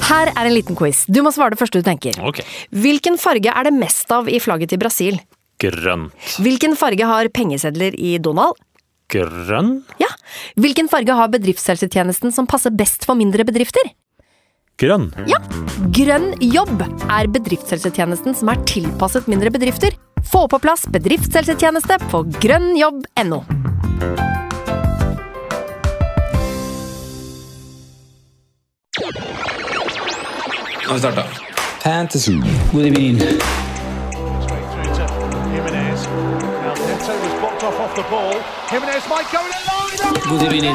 Her en liten quiz. Du må svare det første du tenker. Ok. Hvilken farge det mest av i flagget til Brasil? Grønt. Hvilken farge har pengesedler i Donald? Grønn? Ja. Hvilken farge har bedriftshelsetjenesten som passer best for mindre bedrifter? Grønn. Ja. Grønn jobb bedriftshelsetjenesten som tilpasset mindre bedrifter. Få på plass bedriftshelsetjeneste på grønnjobb.no. Nå vi starta. Fantasy. God evening. God evening.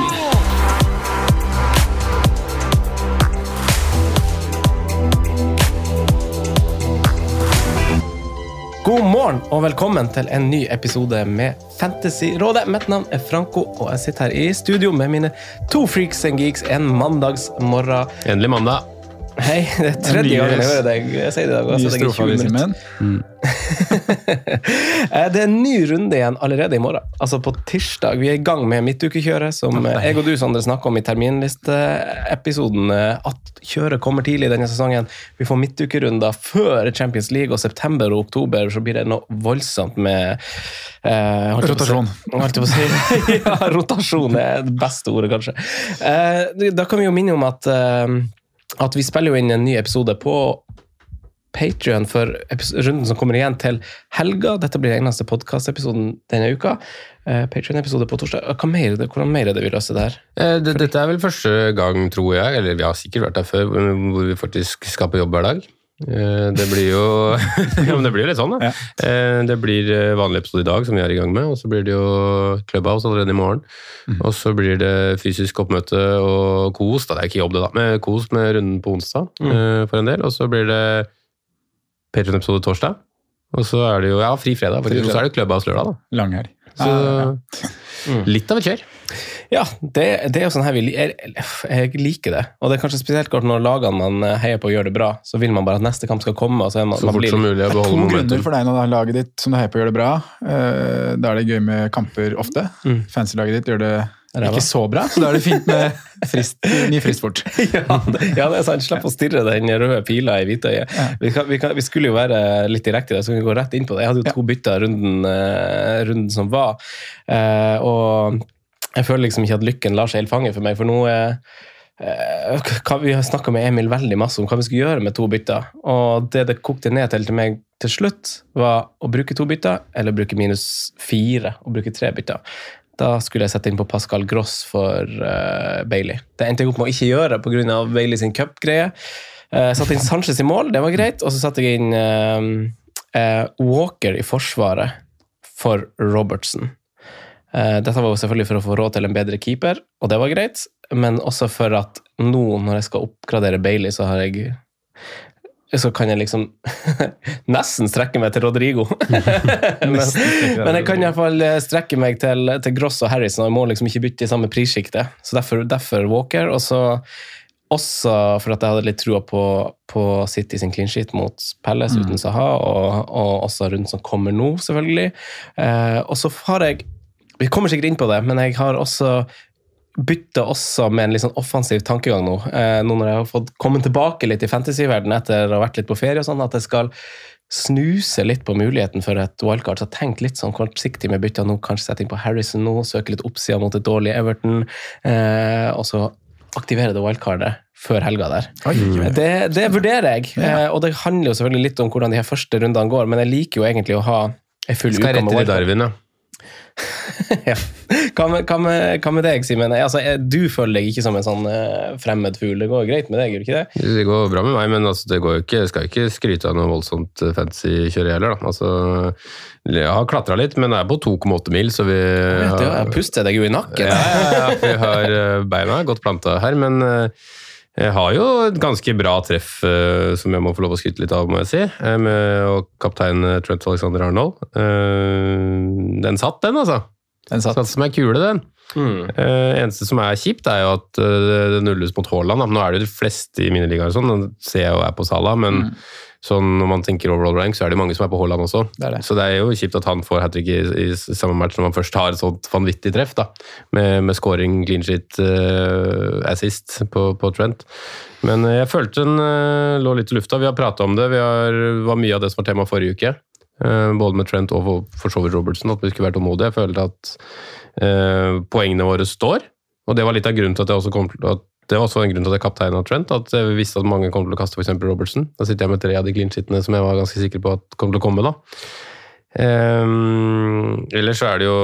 God morgen og velkommen til en ny episode med Fantasyrådet. Mitt navn Franco, og jeg sitter her i studio med mine to freaks and geeks en mandagsmorgen. Endelig mandag. Hei, det tredje gangen jeg hører deg si det i dag. Nye strofer vi, Simen. Det en ny runde igjen allerede i morgen, altså på tirsdag. Vi i gang med midtukekjøret, som jeg og du, Sondre, snakket om i terminlisteepisoden, at kjøret kommer tidlig i denne sesongen. Vi får midtukerunder før Champions League, og september og oktober så blir det noe voldsomt med rotasjon. Ja, rotasjon det beste ordet, kanskje. Da kan vi jo minne om at vi spiller jo inn en ny episode på Patreon for runden som kommer igjen til helga. Dette blir den eneste podcast-episoden denne uka. Patreon-episode på torsdag. Hvordan mer det vi løser det her? Dette vel første gang, tror jeg, eller vi har sikkert vært der før, hvor vi faktisk skal på jobb hver dag. Det blir jo ja, men det blir litt sånn da. Det blir vanlig episode i dag som vi er i gang med, og så blir det jo Clubhouse allerede i morgen, og så blir det fysisk oppmøte og kos, da det ikke jobb det da, men kos med runden på onsdag for en del, og så blir det Patreon-episode torsdag, og så er det jo fri fredag, og så er det Clubhouse lørdag da. Lang her. Så litt av et kjør. Ja, det er jo sånn her jeg liker det, og det er kanskje spesielt godt når lagene man heier på gjør det bra, så vil man bare at neste kamp skal komme, og så man fort som mulig å beholde momentum. Grunner for deg når det laget ditt som du heier på gjør det bra, da det gøy med kamper ofte. Fancy-laget ditt gjør det ikke så bra, så da det fint med ny frist fort. Ja, det sant. Slipp å stirre den røde pila i hvitøyet. Vi skulle jo være litt direkte, så vi går rett inn på det. Jeg hadde jo 2 bytter runden som var, og jeg føler liksom ikke at lykken lar seg helt fange for meg, for nå vi har snakket med Emil veldig masse om hva vi skulle gjøre med 2 bytter, og det kokte ned til meg til slutt var å bruke 2 bytter, eller bruke -4 og bruke 3 bytter. Da skulle jeg sette inn på Pascal Gross for Bailey. Det endte jeg opp med å ikke gjøre på grunn av Bailey sin cup-greie. Satte inn Sanchez i mål, det var greit, og så satte jeg inn Walker i forsvaret for Robertson. Dette var jo selvfølgelig for å få råd til en bedre keeper, og det var greit, men også for at nå når jeg skal oppgradere Bailey, så kan jeg liksom nesten strekke meg til Rodrigo. men jeg kan i hvert fall strekke meg til Gross og Harrison, og jeg må liksom ikke bytte i samme prisskikte. Så derfor Walker, og så også for at jeg hadde litt trua på City sin clean sheet mot Palace uten Zaha, og også rundt som kommer nå, selvfølgelig. Og så har jeg, vi kommer sikkert inn på det, men jeg har også bytte også med en litt sånn offensiv tankegang nå når jeg har fått komme tilbake litt i fantasy-verdenen etter å ha vært litt på ferie og sånn, at jeg skal snuse litt på muligheten for et wildcard, så tenk litt sånn kortsiktig med bytte nå, kanskje sette inn på Harrison nå, søke litt oppsida mot et dårlig Everton, og så aktivere det wildcardet før helga der. Det vurderer jeg, og det handler jo selvfølgelig litt om hvordan de her første rundene går, men jeg liker jo egentlig å ha en full uke med wildcard. Skal rette i Darwin, ja. Ja. Hva med deg, Simen? Altså, du føler deg ikke som en sånn fremmed fugl. Det går greit med deg, gjør det ikke det? Det går bra med meg, men altså, det går jo ikke, jeg skal ikke skryte av noe voldsomt fantasy-kjøre heller. Da. Altså, jeg har klatret litt, men jeg er på 2,8 mil, så vi jeg puster deg jo i nakken. Ja, vi har beina godt plantet her, men jeg har jo et ganske bra treff som jeg må få lov å skryte litt av, må jeg si, med kaptein Trent Alexander-Arnold. Den satt, den altså. Den satt som en kule, den. Eneste som kjipt jo at det nulles mot Haaland. Nå det jo de fleste i mine ligaer sånn, nå ser jeg jo på Salah, men sånn, når man tenker overall rank, så det mange som på Haaland også. Det. Så det jo kjipt at han får hat-trick i samme match når man først har et sånt vanvittig treff, da, med scoring, clean sheet, assist på Trent. Men jeg følte den lå litt i lufta. Vi har pratet om det. Var mye av det som var tema forrige uke. Både med Trent og for så vidt Robertson, at vi skulle være tålmodige. Jeg følte at poengene våre står, og det var litt av grunnen til at jeg også kom til at det var også en grunn til at jeg kapteinen av Trent, at jeg visste at mange kom til å kaste for eksempel Robertson. Da sitter jeg med 3 av de clean-sheetene som jeg var ganske sikker på at kom til å komme da. Ellers så det jo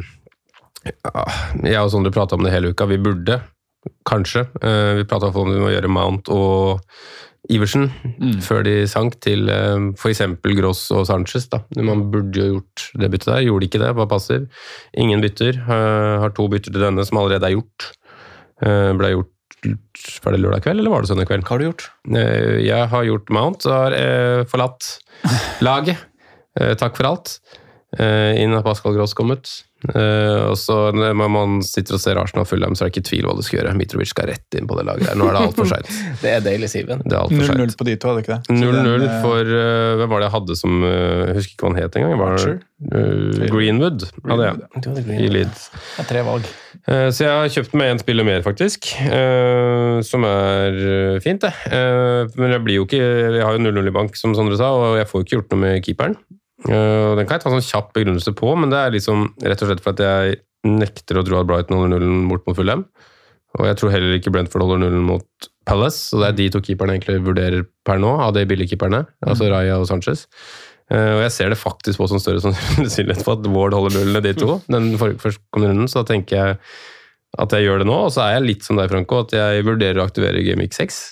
jeg og Sondre pratet om det hele uka. Vi burde, kanskje, vi pratet om at vi må gjøre Mount og Iversen før de sank til for eksempel Gross og Sanchez da. Man burde jo gjort det byttet der, gjorde ikke det, var passiv. Ingen bytter, har 2 bytter til denne som allerede gjort. Ble gjort var det lørdag kveld, eller var det søndag kveld? Hva har du gjort? Jeg har gjort Mount, og har forlatt laget. Takk for alt. Inn har Pascal Gross kommet. Og så når man sitter og ser Arsenal Fulham, så det ikke tvil hva det skal gjøre. Mitrovic skal rett inn på det laget der. Nå det alt for sent. Det deilig, Siven. Det alt for sent. 0-0 på de to, hadde ikke det? 0-0 for, hvem var det jeg hadde som, jeg husker ikke hva han het en gang, Greenwood hadde jeg i Leeds. Det 3 valg. Så jeg har kjøpt meg en spiller mer faktisk, som fint det. Men jeg blir jo ikke, jeg har jo 0-0 i bank som Sondre sa, og jeg får ikke gjort noe med keeperen. Den kan jeg ta en sånn kjapp begrunnelse på, men det liksom rett og slett for at jeg nekter å tro at Brighton holder nullen bort mot Fulham, og jeg tror heller ikke Brentford holder nullen mot Palace, så det de 2 keeperne egentlig vurderer per nå, av de billige keeperne, altså Raya og Sanchez. Og jeg ser det faktisk på som større sannsynlighet for at Ward holder nullen de 2, den førstkommende runden, så da tenker jeg at jeg gjør det nå, og så jeg litt som deg, Franco, at jeg vurderer å aktivere Game Week 6.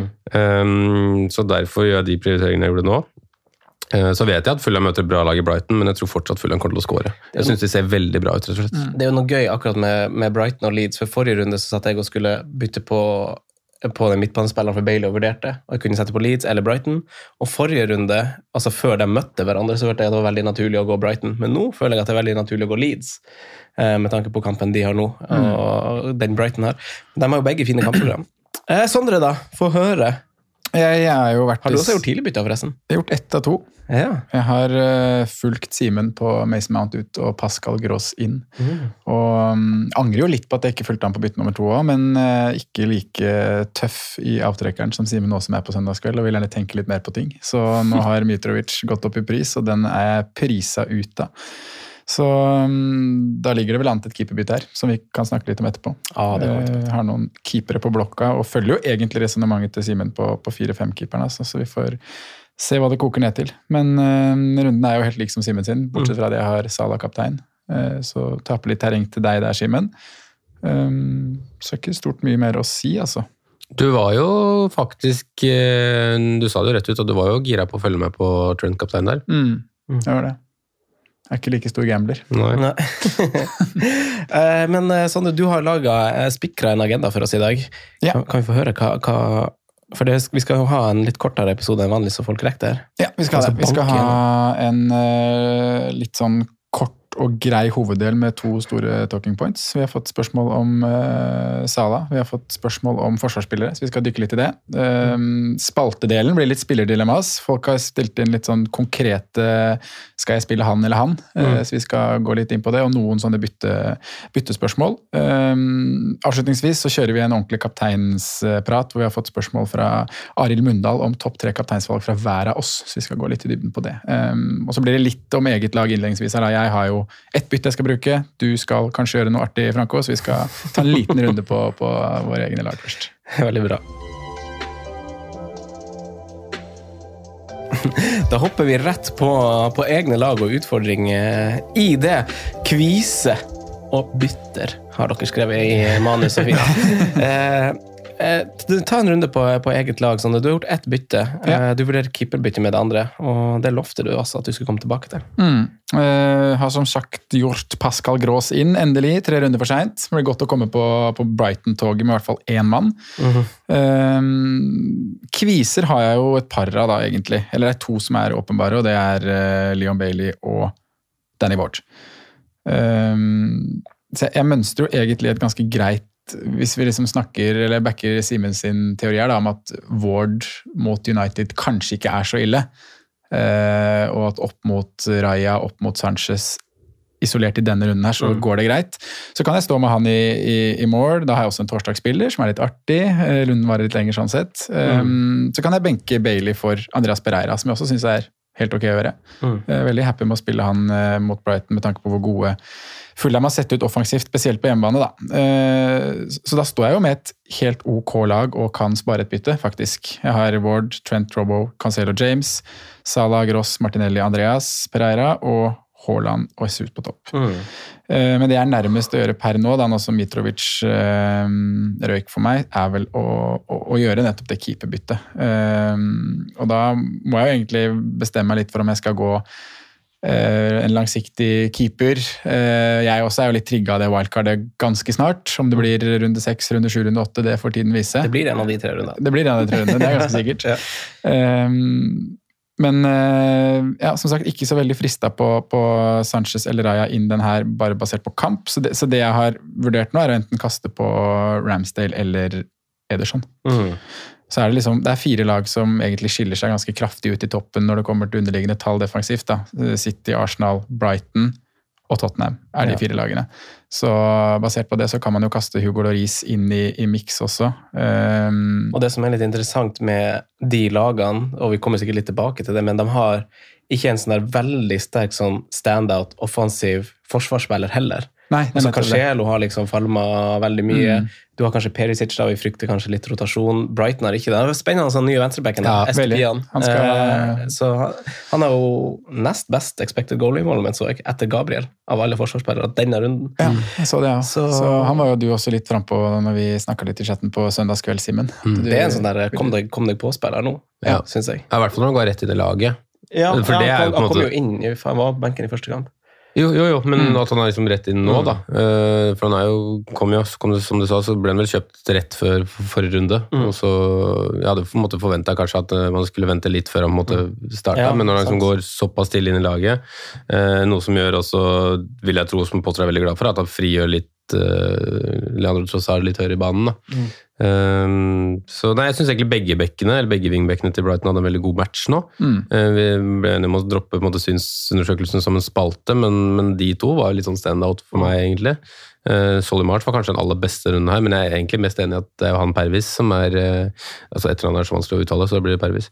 Så derfor gjør jeg de prioriteringene jeg gjorde nå. Så vet jeg at Fulham møter et bra lag i Brighton, men jeg tror fortsatt Fulham kommer til å skåre. Jeg synes de ser veldig bra ut, rett og slett. Det jo noe gøy akkurat med Brighton og Leeds, for forrige runde så satt jeg og skulle bytte på den midtbanespilleren for Bailey og vurderte, og jeg kunne sette på Leeds eller Brighton, og forrige runde, altså før de møtte hverandre, så følte jeg at det var veldig naturlig å gå Brighton, men nå føler jeg at det veldig naturlig å gå Leeds, med tanke på kampen de har nå, og den Brighton har. De har jo begge fine kampprogram. Sondre da, få høre. Jeg jo vært... Har du også gjort tidligbytte forresten? Jeg har gjort 1 av 2. Ja. Jeg har fulgt Simen på Mason Mount ut og Pascal Gross inn. Og angrer jo litt på at jeg ikke fulgte han på bytte nummer 2 også, men ikke like tøff i avtrekkeren som Simen nå som på søndagskveld, og vil gjerne tenke litt mer på ting. Så nå har Mitrovic gått opp i pris, og den jeg prisa ut da. Så da ligger det vel annet et keeperbytte her, som vi kan snakke litt om etterpå. Har noen keepere på blokka, og følger jo egentlig resonemanget til Simen på 4-5 keeperne, så vi får se hva det koker ned til. Men runden jo helt lik som Simen sin, bortsett fra at jeg har Salah kaptein. Så taper litt terreng til deg der, Simen. Så ikke stort mye mer å si, altså. Du var jo faktisk, du sa det jo rett ut, og du var jo gira på å følge med på Trent kaptein der. Det var det. Jeg ikke like stor gambler. Nei. Men Sondre, du har spikret en agenda for oss i dag. Ja. Kan vi få høre hva for vi skal jo ha en litt kortere episode enn vanlig, så folk rekker det her. Ja, vi skal det. Vi skal ha en litt sånn kort og grei hoveddel med 2 store talking points. Vi har fått spørsmål om Salah, vi har fått spørsmål om forsvarsspillere, så vi skal dykke litt i det. Spaltedelen blir litt spillerdilemmas. Folk har stilt inn litt sånn konkrete, skal jeg spille han eller han? Så vi skal gå litt inn på det, og noen sånne byttespørsmål. Avslutningsvis så kjører vi en ordentlig kapteinsprat, hvor vi har fått spørsmål fra Arild Mundal om topp 3 kapteinsvalg fra hver av oss, så vi skal gå litt i dybden på det. Og så blir det litt om eget lag innledningsvis. Jeg har jo 1 bytte jeg skal bruke. Du skal kanskje gjøre noe artig, Franco, så vi skal ta en liten runde på våre egne lag først. Veldig bra. Da hopper vi rett på egne lag og utfordring i det. Kvise og bytter, har dere skrevet i manus og fint. Ta en runde på eget lag, sånn. Du har gjort 1 bytte. Du vurderer keeperbytte med det andre, og det lovte du også at du skulle komme tilbake til. Har som sagt gjort Pascal Gross inn, endelig, 3 runder for sent. Det blir godt å komme på Brighton-toget med i hvert fall 1 mann. Kviser har jeg jo et par av da, egentlig. Eller det 2 som åpenbare, og det Leon Bailey og Danny Ward. Så jeg mønstrer jo egentlig et ganske greit, hvis vi liksom snakker, eller backer Simen sin teori her da, om at Ward mot United kanskje ikke så ille, og at opp mot Raya, opp mot Sanchez, isolert i denne runden her, så går det greit. Så kan jeg stå med han i mål, da har jeg også en torsdagsspiller som litt artig, runden var litt lenger sånn sett. Så kan jeg benke Bailey for Andreas Pereira, som jeg også synes helt ok å gjøre. Jeg veldig happy med å spille han mot Brighton, med tanke på hvor gode Fulham har sett ut offensivt, spesielt på hjemmebane da. Så da står jeg jo med et helt OK lag og kan spare et bytte, faktisk. Jeg har Ward, Trent, Robbo, Cancelo, James, Salah, Gross, Martinelli, Andreas, Pereira og Haaland og Jesus på topp. Men det nærmest å gjøre per nå, da nå som Mitrovic røyk for meg, vel å gjøre nettopp det keeperbyttet. Og da må jeg jo egentlig bestemme meg litt for om jeg skal gå en langsiktig keeper. Jeg også jo litt trigget av det wildcardet ganske snart. Om det blir runde 6, runde 7, runde 8, det får tiden vise. Det blir en av de 3 rundene. Det blir en av de 3 rundene, det ganske sikkert. Men ja, som sagt, ikke så veldig fristet på Sanchez eller Raya inn den her, bare basert på kamp. Så det jeg har vurdert nå å enten kaste på Ramsdale eller Ederson. Så det liksom, det 4 lag som egentlig skiller seg ganske kraftig ut i toppen når det kommer til underliggende tall defensivt da. City, Arsenal, Brighton og Tottenham de 4 lagene. Så basert på det så kan man jo kaste Hugo Lloris inn i mix også. Og det som litt interessant med de lagene, og vi kommer sikkert litt tilbake til det, men de har ikke en sånn der veldig sterk sånn standout offensiv forsvarsspiller heller. Nei, så Cancelo har liksom falmet veldig mye. Du har kanskje Perisic da, vi frykter kanskje litt rotasjon. Brighton har ikke det. Det spennende sånn nye venstrebacken. Ja, veldig. Så han har jo nest best expected goal involvement så etter Gabriel av alle forsvarsspillere denne runden. Ja, jeg så det, ja. Så han var jo du også litt frem på når vi snakket litt i chatten på søndagskveld, Simen. Det en sånn der, kom deg på spiller nå, synes jeg. Ja, i hvert fall når han går rett i det laget. Ja, for det han kom jo inn, han var benken i første kamp. Jo, men at han liksom rett inn nå da. For han kom jo, som du sa, så ble han vel kjøpt rett før forrige runde. Og så, jeg hadde på en måte forventet kanskje at man skulle vente litt før han måtte starte. Men når han liksom går såpass stille inn i laget, noe som gjør også, vil jeg tro, som Potter veldig glad for, at han frigjør litt Leandro Trossard litt høyere i banen da. Så nei, jeg synes egentlig begge wingbekkene til Brighton hadde en veldig god match nå. Vi ble enige om å droppe på en måte synsundersøkelsen som en spalte, men de 2 var litt sånn stand-out for meg egentlig. Solly March var kanskje den aller beste runden her, men jeg egentlig mest enig i at det jo han Pervis som altså etter han så vanskelig å uttale, så blir det Pervis.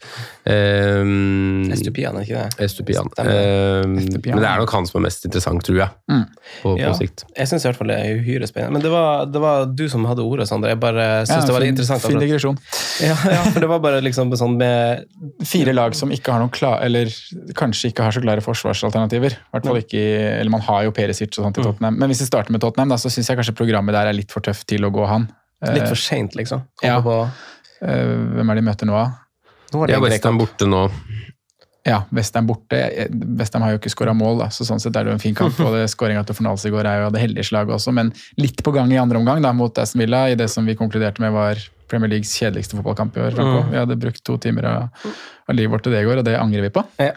Estupian, ikke det? Estupian. Men det nok han som mest interessant, tror jeg, på sikt. Jeg synes i hvert fall det uhyre spennende. Men det var du som hadde ordet, Sander. Jeg bare synes det var litt interessant. Fin digresjon. Ja, for det var bare liksom sånn med 4 lag som ikke har noen eller kanskje ikke har så klare forsvarsalternativer. I hvert fall ikke, eller man har jo Perisic og sånt i Tottenham. Men hvis vi starter med Tottenham, da, så synes jeg kanskje programmet der litt for tøft til å gå han. Litt for sent, liksom. Ja. Hvem de møter nå? West Ham borte nå. Ja, West Ham borte. West Ham har jo ikke skåret mål, da, så sånn sett det jo en fin kamp, og det skåringen til Fornals i går jo det heldige slaget også, men litt på gang i andre omgang da, mot Aston Villa, i det som vi konkluderte med var Premier Leagues kjedeligste fotballkamp i år. Vi hadde brukt 2 timer av livet vårt til det i går, og det angrer vi på. Ja.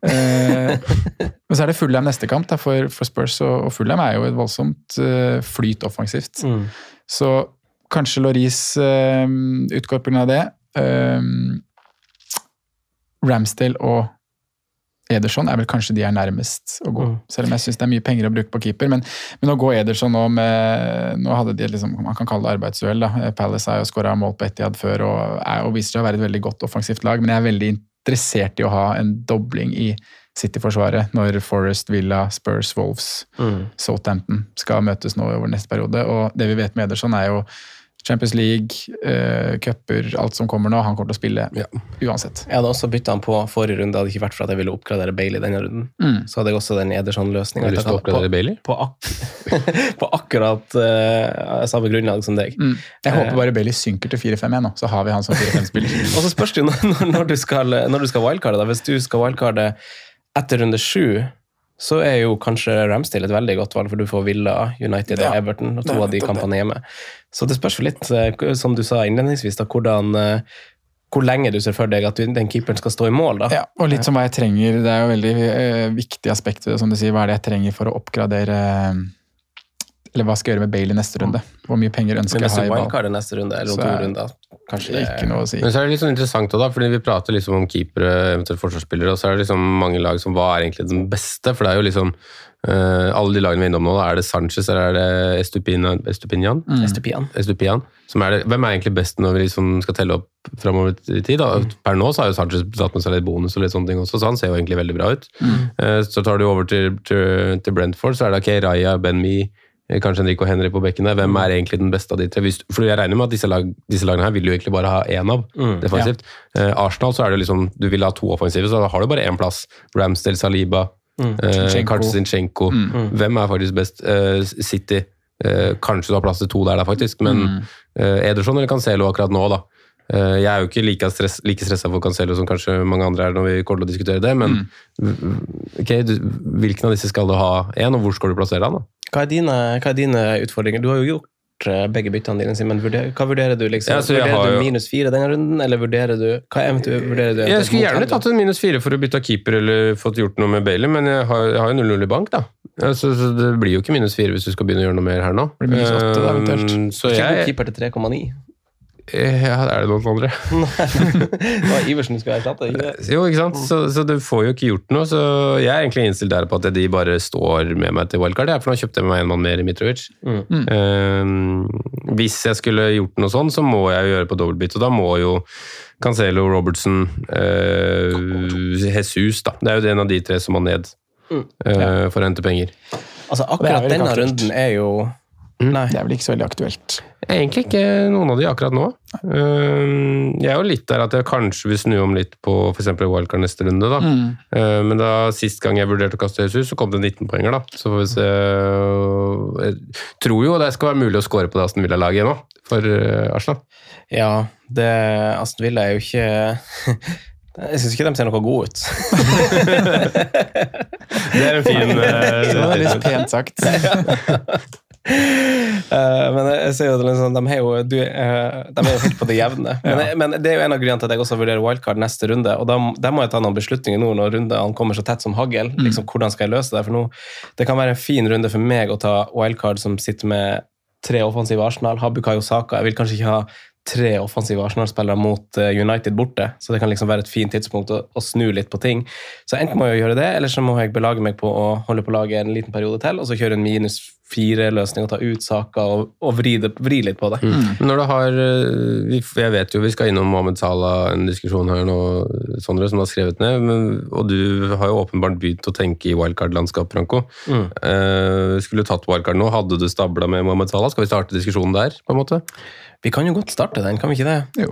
Men så det Fulham neste kamp da, for Spurs, og Fulham jo et voldsomt flyt offensivt. Så kanskje Lloris utgår på grunn av det. Ramsdale og Ederson vel kanskje de nærmest å gå, selv om jeg synes det mye penger å bruke på keeper, men å gå Ederson nå nå hadde de liksom, man kan kalle det arbeidsuhell da. Palace har jo skåret mål på Etihad før, og viser seg å være et veldig godt offensivt lag, men jeg veldig interessert i å ha en dobling i City-forsvaret når Forest, Villa, Spurs, Wolves, Southampton skal møtes nå over neste periode, og det vi vet med Ederson jo Champions League, cuper, alt som kommer nå, han kommer til å spille uansett. Jeg hadde også byttet han på forrige runde, hadde ikke vært for at jeg ville oppgradere Bailey denne runden. Så hadde jeg også den Ederson-løsningen. Har du lyst til å oppgradere Bailey? På akkurat samme grunnlag som deg. Jeg håper bare Bailey synker til 4-5 nå, så har vi han som 4-5-spiller. Og så spørs det jo når du skal wildcarde da. Hvis du skal wildcarde etter runde 7, så jo kanskje Ramsdale et veldig godt valg, for du får Villa, United og Everton, og 2 av de kampene hjemme. Så det spørs litt, som du sa innledningsvis, da, hvor lenge du ser for deg at den keeperen skal stå i mål. Da. Ja, og litt som hva jeg trenger. Det jo veldig viktig aspekt, som du sier, hva det jeg trenger for å oppgradere Eller hva skal jeg gjøre med Bale i neste runde? Hvor mye penger ønsker jeg å ha i wildcard i neste runde, eller om 2 runder, kanskje det ikke noe å si. Men så er det litt sånn interessant også da, fordi vi prater liksom om keepere, eventuelt forsvarsspillere, og så er det liksom mange lag som hva egentlig den beste, for det er jo liksom alle de lagene vi er innom nå, da, er det Sanchez eller er det Estupiñan? Estupiñan. Som er det, hvem er egentlig best når vi liksom skal telle opp fremover i tid? Da? Per nå så har jo Sanchez satt med seg litt bonus og litt sånne ting også, så han ser jo egentlig veldig bra ut. Så tar du over til Brentford, så er det okay, Raya, Ben Mee, kanskje Enrico Henry på bekken der. Hvem er egentlig den beste av de 3? For jeg regner med at disse lagene her vil jo egentlig bare ha en av defensivt. Arsenal så er det liksom, du vil ha 2 offensive, så da har du bare en plass. Ramsdale, Saliba, kanskje Zinchenko. Hvem er faktisk best? City. Kanskje du har plass til 2 der faktisk, men Ederson eller Cancelo akkurat nå da. Jeg er jo ikke like stresset for Cancelo som kanskje mange andre er når vi kommer til å diskutere det, men okay, hvilken av disse skal du ha en, og hvor skal du plassere han da? Hva er dine utfordringer? Du har jo gjort begge byttene dine, men hva vurderer du liksom? Ja, vurderer du -4 denne runden, eller vurderer du vurderer du? Jeg skulle gjerne tatt en -4 for å bytte keeper eller fått gjort noe med Bailey, men jeg har jo 0-0 i bank da. Så det blir jo ikke -4 hvis du skal begynne å gjøre noe mer her nå. Det blir -8 da, eventuelt. Så jeg keeper til 3,9. Ja, er det noen andre? Det var Iversen du skulle erstatte, ikke det? Jo, ikke sant? Så du får jo ikke gjort noe, så jeg er egentlig innstilt der på at de bare står med meg til wildcard, for nå kjøpte jeg meg en mann mer i Mitrovic. Hvis jeg skulle gjort noe sånn, så må jeg gjøre på dobbeltbytt, og da må jo Cancelo, Robertson, Jesus da. Det er jo en av de 3 som må ned for å hente penger. Altså akkurat denne runden er jo... Nei. Det er vel ikke så veldig aktuelt. Egentlig ikke noen av de akkurat nå. Jeg er jo litt der at jeg kanskje vil snu om litt på for eksempel wildcard neste runde da. Men da sist gang jeg vurderte å kaste Jesus, så kom det 19 poenger da. Så får vi se. Jeg tror jo det skal være mulig å score på det Aston Villa-laget nå, for Arsenal. Ja, Aston Villa er jo ikke... Jeg synes ikke de ser noe god ut. Det er en fin... Det var litt pent sagt. Men jeg ser jo liksom, de er jo helt på det jevne. Men det er jo en av grunnene til at jeg også vurderer wildcard neste runde, og da må jeg ta noen beslutninger nå når runden kommer så tett som hagl. Liksom, hvordan skal jeg løse det? For nå, det kan være en fin runde for meg å ta wildcard som sitter med 3 offensive Arsenal, Bukayo Saka. Jeg vil kanskje ikke ha 3 offensive Arsenal-spillere mot United borte, så det kan liksom være et fint tidspunkt å snu litt på ting. Så enten må jeg gjøre det, eller så må jeg belage meg på å holde på laget en liten periode til, og så kjøre en -4-løsning og ta ut saker og vri litt på det. Når du har, jeg vet jo vi skal innom Mohamed Salah, en diskusjon her nå, Sondre, som har skrevet ned, og du har jo åpenbart begynt å tenke i wildcard-landskap, Franco. Skulle du tatt wildcard nå, hadde du stablet med Mohamed Salah? Skal vi starte diskusjonen der, på en måte? Vi kan jo godt starte den, kan vi ikke det? Jo.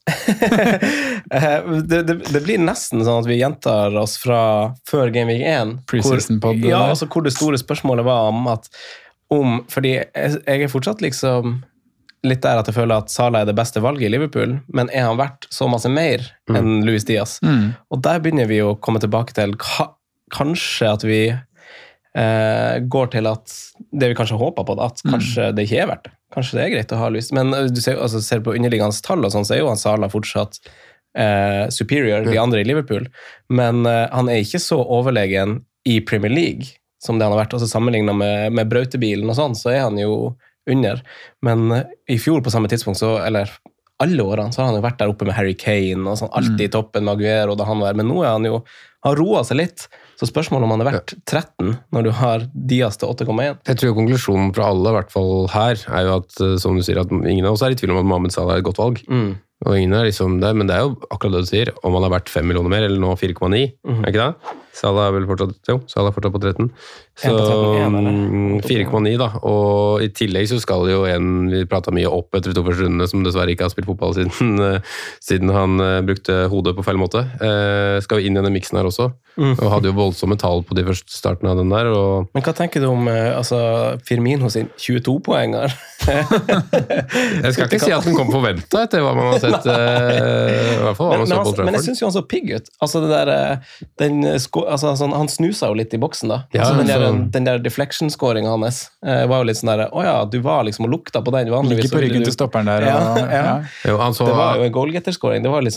det blir nesten sånn at vi gjentar oss fra før Game Week 1. Preseason-pod. Ja, altså hvor det store spørsmålet var fordi jeg er fortsatt liksom litt der at jeg føler at Salah er det beste valget i Liverpool, men er han verdt så masse mer enn Luis Diaz? Og der begynner vi å komme tilbake til kanskje at vi går til at det vi kanskje håper på, at kanskje det ikke er verdt det. Kanskje det er greit å ha lyst, men du ser på underliggende tall og sånn, så er jo han Salah fortsatt superior de andre i Liverpool, men han er ikke så overlegen i Premier League som det han har vært, også sammenlignet med brautebilen og sånn, så er han jo under, men i fjor på samme tidspunkt, eller alle årene, så har han jo vært der oppe med Harry Kane og sånn, alltid i toppen med Aguero da han var, men nå er han jo, har roet seg litt, så spørsmålet om han er verdt 13 når du har Diaz til 8,1. Jeg tror konklusjonen fra alle, i hvert fall her, er jo at, som du sier, at ingen av oss er i tvil om at Mohamed Salah er et godt valg. Og ingen er liksom der, men det er jo akkurat det du sier, om han er verdt 5 millioner mer, eller nå 4,9, er ikke det? Salah er vel fortsatt på 13. Så 4,9 da, og i tillegg så skal jo vi pratet mye opp etter 2 første rundene, som dessverre ikke har spilt fotball siden han brukte hodet på feil måte. Skal jo inn i denne miksen her også, og hadde jo voldsomme tall på de første startene av den der. Men hva tenker du om Firmino sin 22-poenger? Jeg skal ikke si at den kom forventet etter hva man har sett, i hvert fall hva man så på Trafford. Men jeg synes jo han så pigg ut. Altså det der, han snusa jo litt i boksen da. Ja, den der deflection-scoringen hans var jo litt sånn der, du var liksom og lukta på den. Ligger på ryggen til stopperen der. Ja. Det var jo en goalgetter-scoring. Det var litt sånn,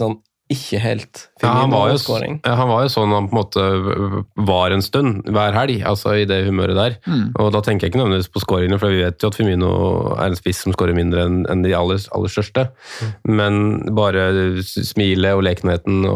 ikke helt han var jo Firmino-skåring. han var jo sånn han på en måte var en stund, hver helg, altså i det humøret der. Og da tenker jeg ikke nødvendigvis på skåringene, for vi vet jo at Firmino er en spiss som skårer mindre enn de aller største. Men bare smilet og lekenheten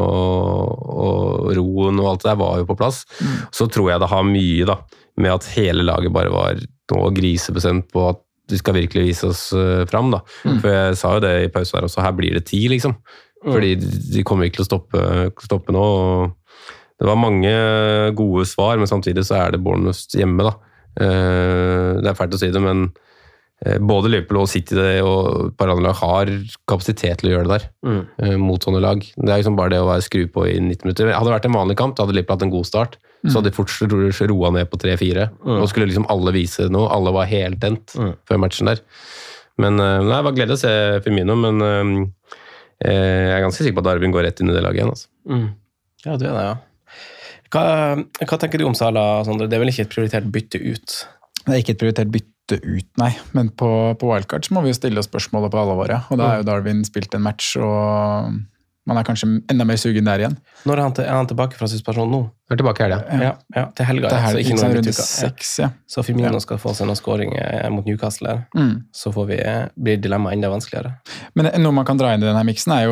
og roen og alt det der var jo på plass. Så tror jeg det har mye da, med at hele laget bare var noe grisebestemt på at vi skal virkelig vise oss fram da. For jeg sa jo det i pause her også, her blir det 10 liksom. Fordi de kommer ikke til å stoppe nå. Og det var mange gode svar, men samtidig så er det Bournemouth hjemme da. Det er fælt å si det, men både Liverpool og City og et par andre lag har kapasitet til å gjøre det der mot sånne lag. Det er liksom bare det å være skru på i 90 minutter. Hadde det vært en vanlig kamp, da hadde Liverpool hatt en god start. Så hadde de fortsatt roet ned på 3-4. Og skulle liksom alle vise noe. Alle var helt tent før matchen der. Men det var gledelig å se Firmino, men jeg er ganske sikker på at Darwin går rett inn i det laget igjen. Altså. Ja, du er det, ja. Hva tenker du om Salah, Sondre? Det er vel ikke et prioritert bytte ut? Det er ikke et prioritert bytte ut, nei. Men på wildcard så må vi jo stille oss spørsmålet på alle våre. Og da er jo Darwin spilt en match, og man er kanskje enda mer sugen der igjen. Når er han tilbake fra suspensjon nå? Er tilbake her, ja. Ja, til helga. Til helga, så ikke noe runde uka. 6, ja. Så Firmino skal få seg noen skåring mot Newcastle her. Så blir dilemmaet enda vanskeligere. Men noe man kan dra inn i denne miksen er jo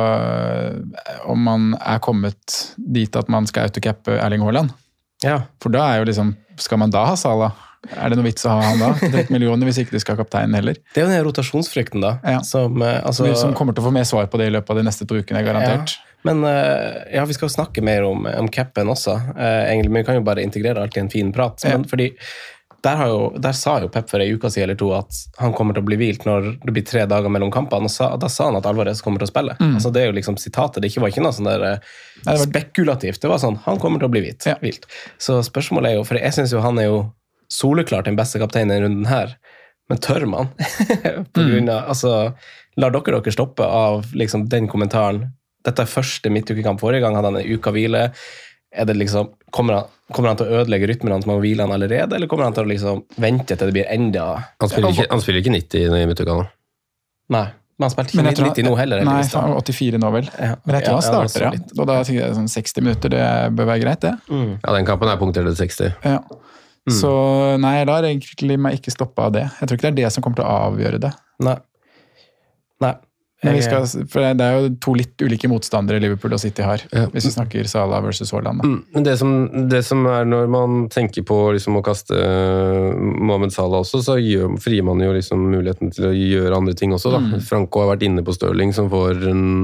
om man er kommet dit at man skal autocappe Erling Haaland. Ja. For da er jo liksom, skal man da ha Salah? Er det noe vits å ha han da? 30 millioner hvis ikke de skal ha kapteinen heller. Det er jo den rotasjonsfrykten da. Ja. Som kommer til å få mer svar på det i løpet av de neste 2 ukene, garantert. Ja. Men vi skal jo snakke mer om capen også, egentlig, men vi kan jo bare integrere alt i en fin prat. Men fordi der sa jo Pep for en uke siden eller 2 at han kommer til å bli hvilt når det blir 3 dager mellom kampene, og da sa han at Alvarez kommer til å spille. Altså det er jo liksom sitatet, det var ikke noe sånn der spekulativt, det var sånn, han kommer til å bli hvilt. Så spørsmålet er jo, for jeg synes jo han er jo soleklart den beste kapteinen i runden her, men tør man? På grunn av, lar dere stoppe av liksom den kommentaren, dette er første midtukekamp, forrige gang hadde han en uke hvile, er det liksom, kommer han til å ødelegge rytmen hans med å hvile han allerede, eller kommer han til å liksom vente til det blir enda... Han spiller ikke 90 i midtuka nå. Nei, men han spilte ikke 90 nå heller. Nei, 84 nå vel. Men jeg tror han starter, ja. Og da tenker jeg sånn 60 minutter, det bør være greit, det. Ja, den kampen er punktert til 60. Ja. Så nei, jeg lar egentlig meg ikke stoppe av det. Jeg tror ikke det er det som kommer til å avgjøre det. Nei. Men for det er jo 2 litt ulike motstandere Liverpool og City har, hvis vi snakker Salah versus Haaland. Men det som er når man tenker på liksom å kaste Mohamed Salah også, så frier man jo liksom muligheten til å gjøre andre ting også. Da. Franco har vært inne på Sterling, som får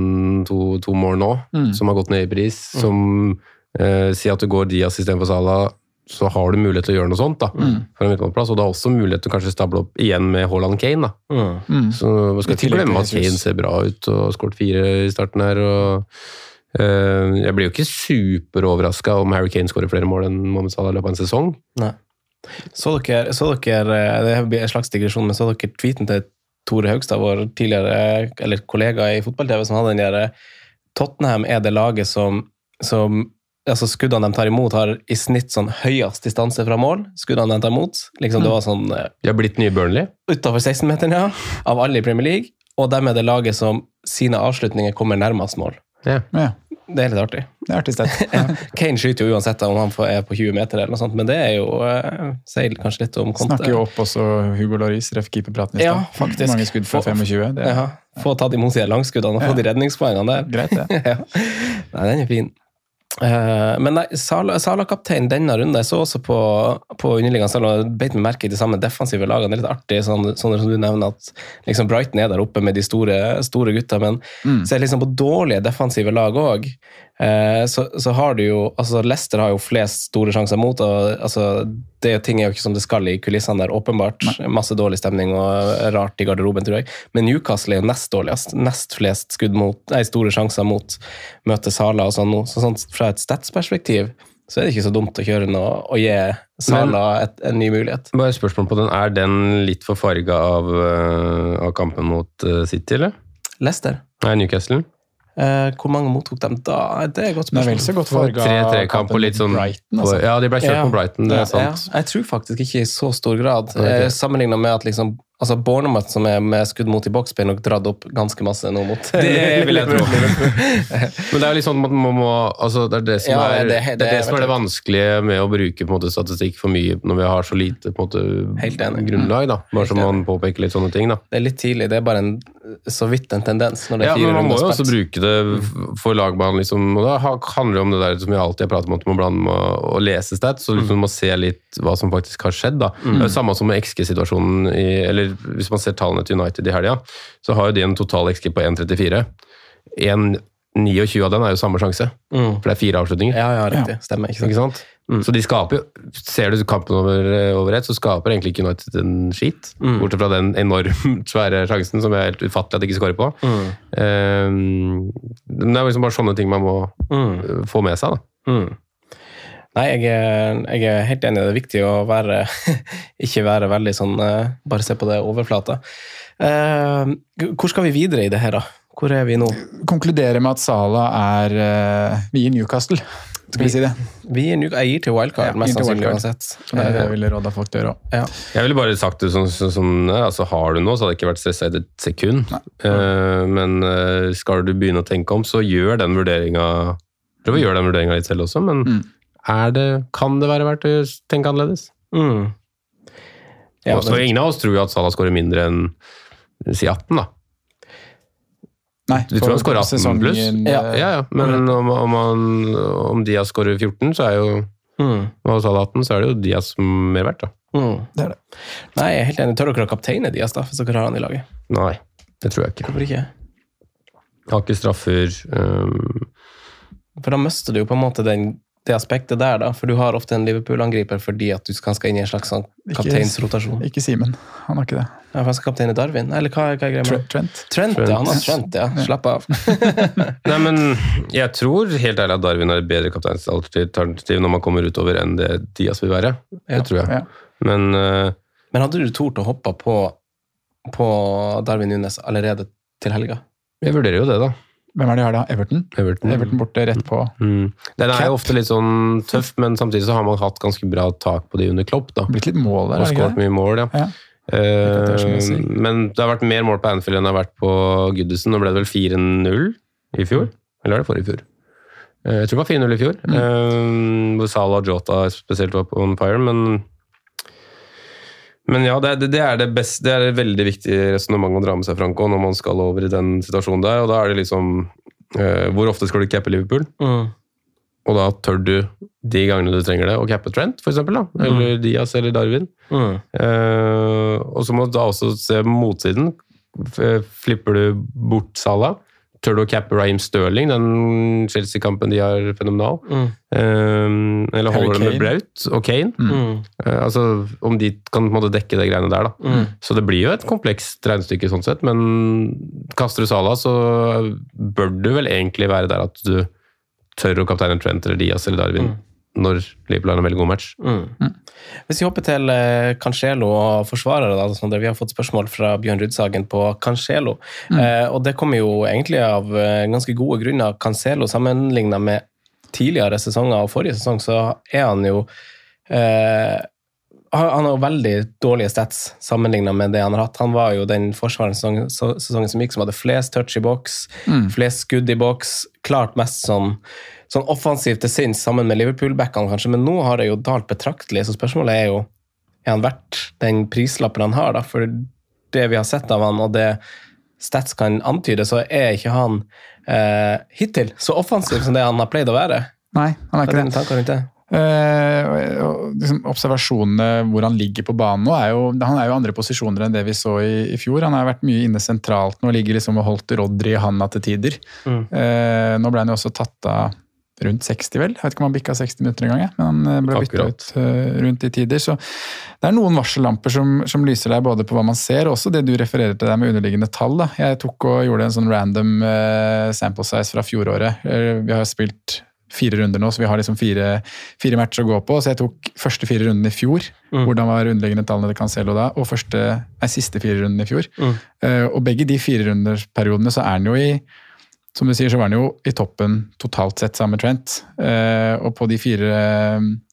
2 mål nå, som har gått ned i pris, som sier at du går Diaz i stedet for Salah, så har du mulighet til å gjøre noe sånt da, for en midtbaneplass, og du har også mulighet til å kanskje stable opp igjen med Haaland Kane da. Så man skal ikke glemme at Kane ser bra ut og har skåret 4 i starten her, og jeg blir jo ikke superoverrasket om Harry Kane skårer flere mål enn Mohamed Salah i løpet av en sesong. Nei. Så dere, det blir en slags digresjon, men så dere tweeten til Tore Haugstad, vår tidligere, eller kollega i fotball-TV, som hadde den der, Tottenham er det laget som altså skuddene de tar imot har i snitt sånn høyest distanse fra mål, skuddene de tar imot, liksom det var sånn... De har blitt nye Burnley. Utenfor 16-meteren, ja, av alle i Premier League, og dem er det laget som sine avslutninger kommer nærmest mål. Ja. Det er litt artig. Det er artig stedt. Kane skyter jo uansett om han er på 20 meter eller noe sånt, men det er jo, sier kanskje litt om Conte. Snakker jo opp også Hugo Lloris, ref-keeperpraten i sted. Ja, faktisk. Mange skudd fra 25. Det er... Få tatt imot de langskuddene og få de redningspoengene der. Greit, det. Nei, den er fin. Men nei, Salah-kaptein denne runden, jeg så også på underliggende Salah, beit meg merke i de samme defensive lagene. Det er litt artig, sånn som du nevner, at liksom Brighton er der oppe med de store gutta, men så er det liksom på dårlige defensive lag også. Så har du jo, altså Leicester har jo flest store sjanser mot, og altså, ting er jo ikke som det skal i kulissene der, åpenbart. Masse dårlig stemning og rart i garderoben, tror jeg. Men Newcastle er jo nest dårligst, nest flest skudd mot, store sjanser mot møte Salah og sånn nå. Så sånn fra et statsperspektiv, så er det ikke så dumt å kjøre noe og gi Salah en ny mulighet. Bare spørsmål på den, er den litt for farget av kampen mot City, eller? Leicester? Nei, Newcastle. Hvor mange mottok dem da? Det er et godt spørsmål. Det er vel så godt farget 3-3-kamp og litt sånn Brighton, altså. Ja, de ble kjørt på Brighton, det er sant. Jeg tror faktisk ikke i så stor grad. Sammenlignet med at liksom, Altså Bournemouth som med skudd mot i boks blir nok dratt opp ganske masse nå mot. Det vil jeg tro. Men det er litt sånn at man må, altså det er det som er det vanskelige med å bruke på en måte statistikk for mye når vi har så lite på en måte grunnlag da, bare som man påpeker litt sånne ting da. Det er litt tidlig, det er bare så vidt en tendens når det er 4 men man må jo runder også bruke det for lagbehandling liksom, og da handler det om det der som vi alltid har pratet om, at man blant å lese stats, så liksom man må se litt hva som faktisk har skjedd da. Det er jo samme som med XG-situasjonen eller hvis man ser tallene til United i helgen, så har jo de en total XG på 1,34. 1,29 av den er jo samme sjanse, for det er 4 avslutninger. Ja, riktig. Stemmer, ikke sant? Så de skaper jo, ser du kampen over ett, så skaper egentlig ikke United en skit, bortsett fra den enormt svære sjansen som er helt ufattelig at de ikke skårer på. Det er liksom bare sånne ting man må få med seg da. Nei, jeg er helt enig. Det er viktig å ikke være veldig sånn, bare se på det overflata. Hvor skal vi videre i det her da? Hvor er vi nå? Konkluderer med at Salah vi i Newcastle, skal vi si det? Vi i Newcastle, jeg gir til wildcard, mest sannsynlig uansett. Det er det jeg ville råde folk til å gjøre også. Ja. Jeg ville bare sagt det sånn altså har du noe, så hadde det ikke vært stresset i et sekund. Men skal du begynne å tenke om, så prøv å gjøre den vurderingen litt selv også, men kan det være verdt å tenke annerledes? Ja, så ingen av oss tror jo at Salah skårer mindre enn si 18 da. Nei, vi tror han skårer 18 pluss. Ja. Men om Diaz skårer 14, så er jo og Salah 18, så er det jo Diaz mer verdt da. Det er det. Nei, jeg er helt enig. Tør dere å kapteine Diaz da, hvis dere har han i laget? Nei, det tror jeg ikke. Hvorfor ikke? Har ikke straffer. For da mister du jo på en måte det aspektet der da, for du har ofte en Liverpool-angriper fordi at du skal inn i en slags sånn kapteinsrotasjon. Ikke Simen, han har ikke det. Ja, for han skal kapteine Darwin, eller hva er greia med? Trent, ja, han har Trent, ja. Slapp av. Nei, men jeg tror helt ærlig at Darwin er et bedre kapteinsalternativ når man kommer utover enn det Diaz vil være. Det tror jeg. Ja. Men hadde du tort å hoppe på Darwin Núñez allerede til helga? Jeg vurderer jo det da. Hvem er det her da? Everton borte rett på. Den er jo ofte litt sånn tøff, men samtidig så har man hatt ganske bra tak på de under Klopp da. Blitt litt mål der, og skåret mye mål, ja. Men det har vært mer mål på Anfield enn det har vært på Goodison. Nå ble det vel 4-0 i fjor? Eller er det forrige fjor? Jeg tror det var 4-0 i fjor. Hvor Salah og Jota spesielt var på on fire, men ja, det er det beste, det er et veldig viktig resonemang å dra med seg, Franco, når man skal over i den situasjonen der, og da er det liksom hvor ofte skal du cappe Liverpool? Og da tør du de gangene du trenger det å cappe Trent, for eksempel da, eller Diaz eller Darwin. Og så må du da også se motsiden. Flipper du bort Salah, tør du å cappe Raheem Sterling, den Chelsea-kampen de har fenomenal. Eller holder de med Braut og Kane. Altså, om de kan på en måte dekke det greiene der da. Så det blir jo et komplekst regnestykke sånn sett, men kaster du Salah, så bør du vel egentlig være der at du tør å kapteine Trent eller Diaz eller Darwin når Liverpool har en veldig god match. Hvis vi hopper til Cancelo og forsvarere da, sånn der vi har fått spørsmål fra Bjørn Rudsagen på Cancelo, og det kommer jo egentlig av ganske gode grunner. Cancelo sammenlignet med tidligere sesonger og forrige sesong, så er han jo han har jo veldig dårlige stats sammenlignet med det han har hatt. Han var jo den forsvarende sesongen som gikk, som hadde flest touch i boks, flest skudd i boks, klart mest sånn offensivt til sinns sammen med Liverpool-backene kanskje, men nå har det jo dalt betraktelig, så spørsmålet er jo, er han verdt den prislappen han har da? For det vi har sett av han, og det stats kan antyde, så er ikke han hittil så offensiv som det han har pleid å være. Nei, han er ikke det. Hva er dine tanker rundt det? Liksom observasjonene hvor han ligger på banen nå han er jo andre posisjoner enn det vi så i fjor. Han har vært mye inne sentralt nå, ligger liksom og holdt Rodri i handa til tider. Nå ble han jo også tatt av rundt 60 vel, jeg vet ikke om han bikket 60 minutter en gang, men han ble byttet ut rundt i tider, så det er noen varsellamper som lyser deg både på hva man ser, og også det du refererer til der med underliggende tall da. Jeg tok og gjorde en sånn random sample size fra fjoråret. Vi har spilt 4 runder nå, så vi har liksom 4 matcher å gå på, så jeg tok første 4 rundene i fjor, hvordan var underliggende tallene til Cancelo da, og siste 4 rundene i fjor. Og begge de 4 rundersperiodene så er han jo som du sier, så var han jo i toppen totalt sett sammen med Trent, og på de 4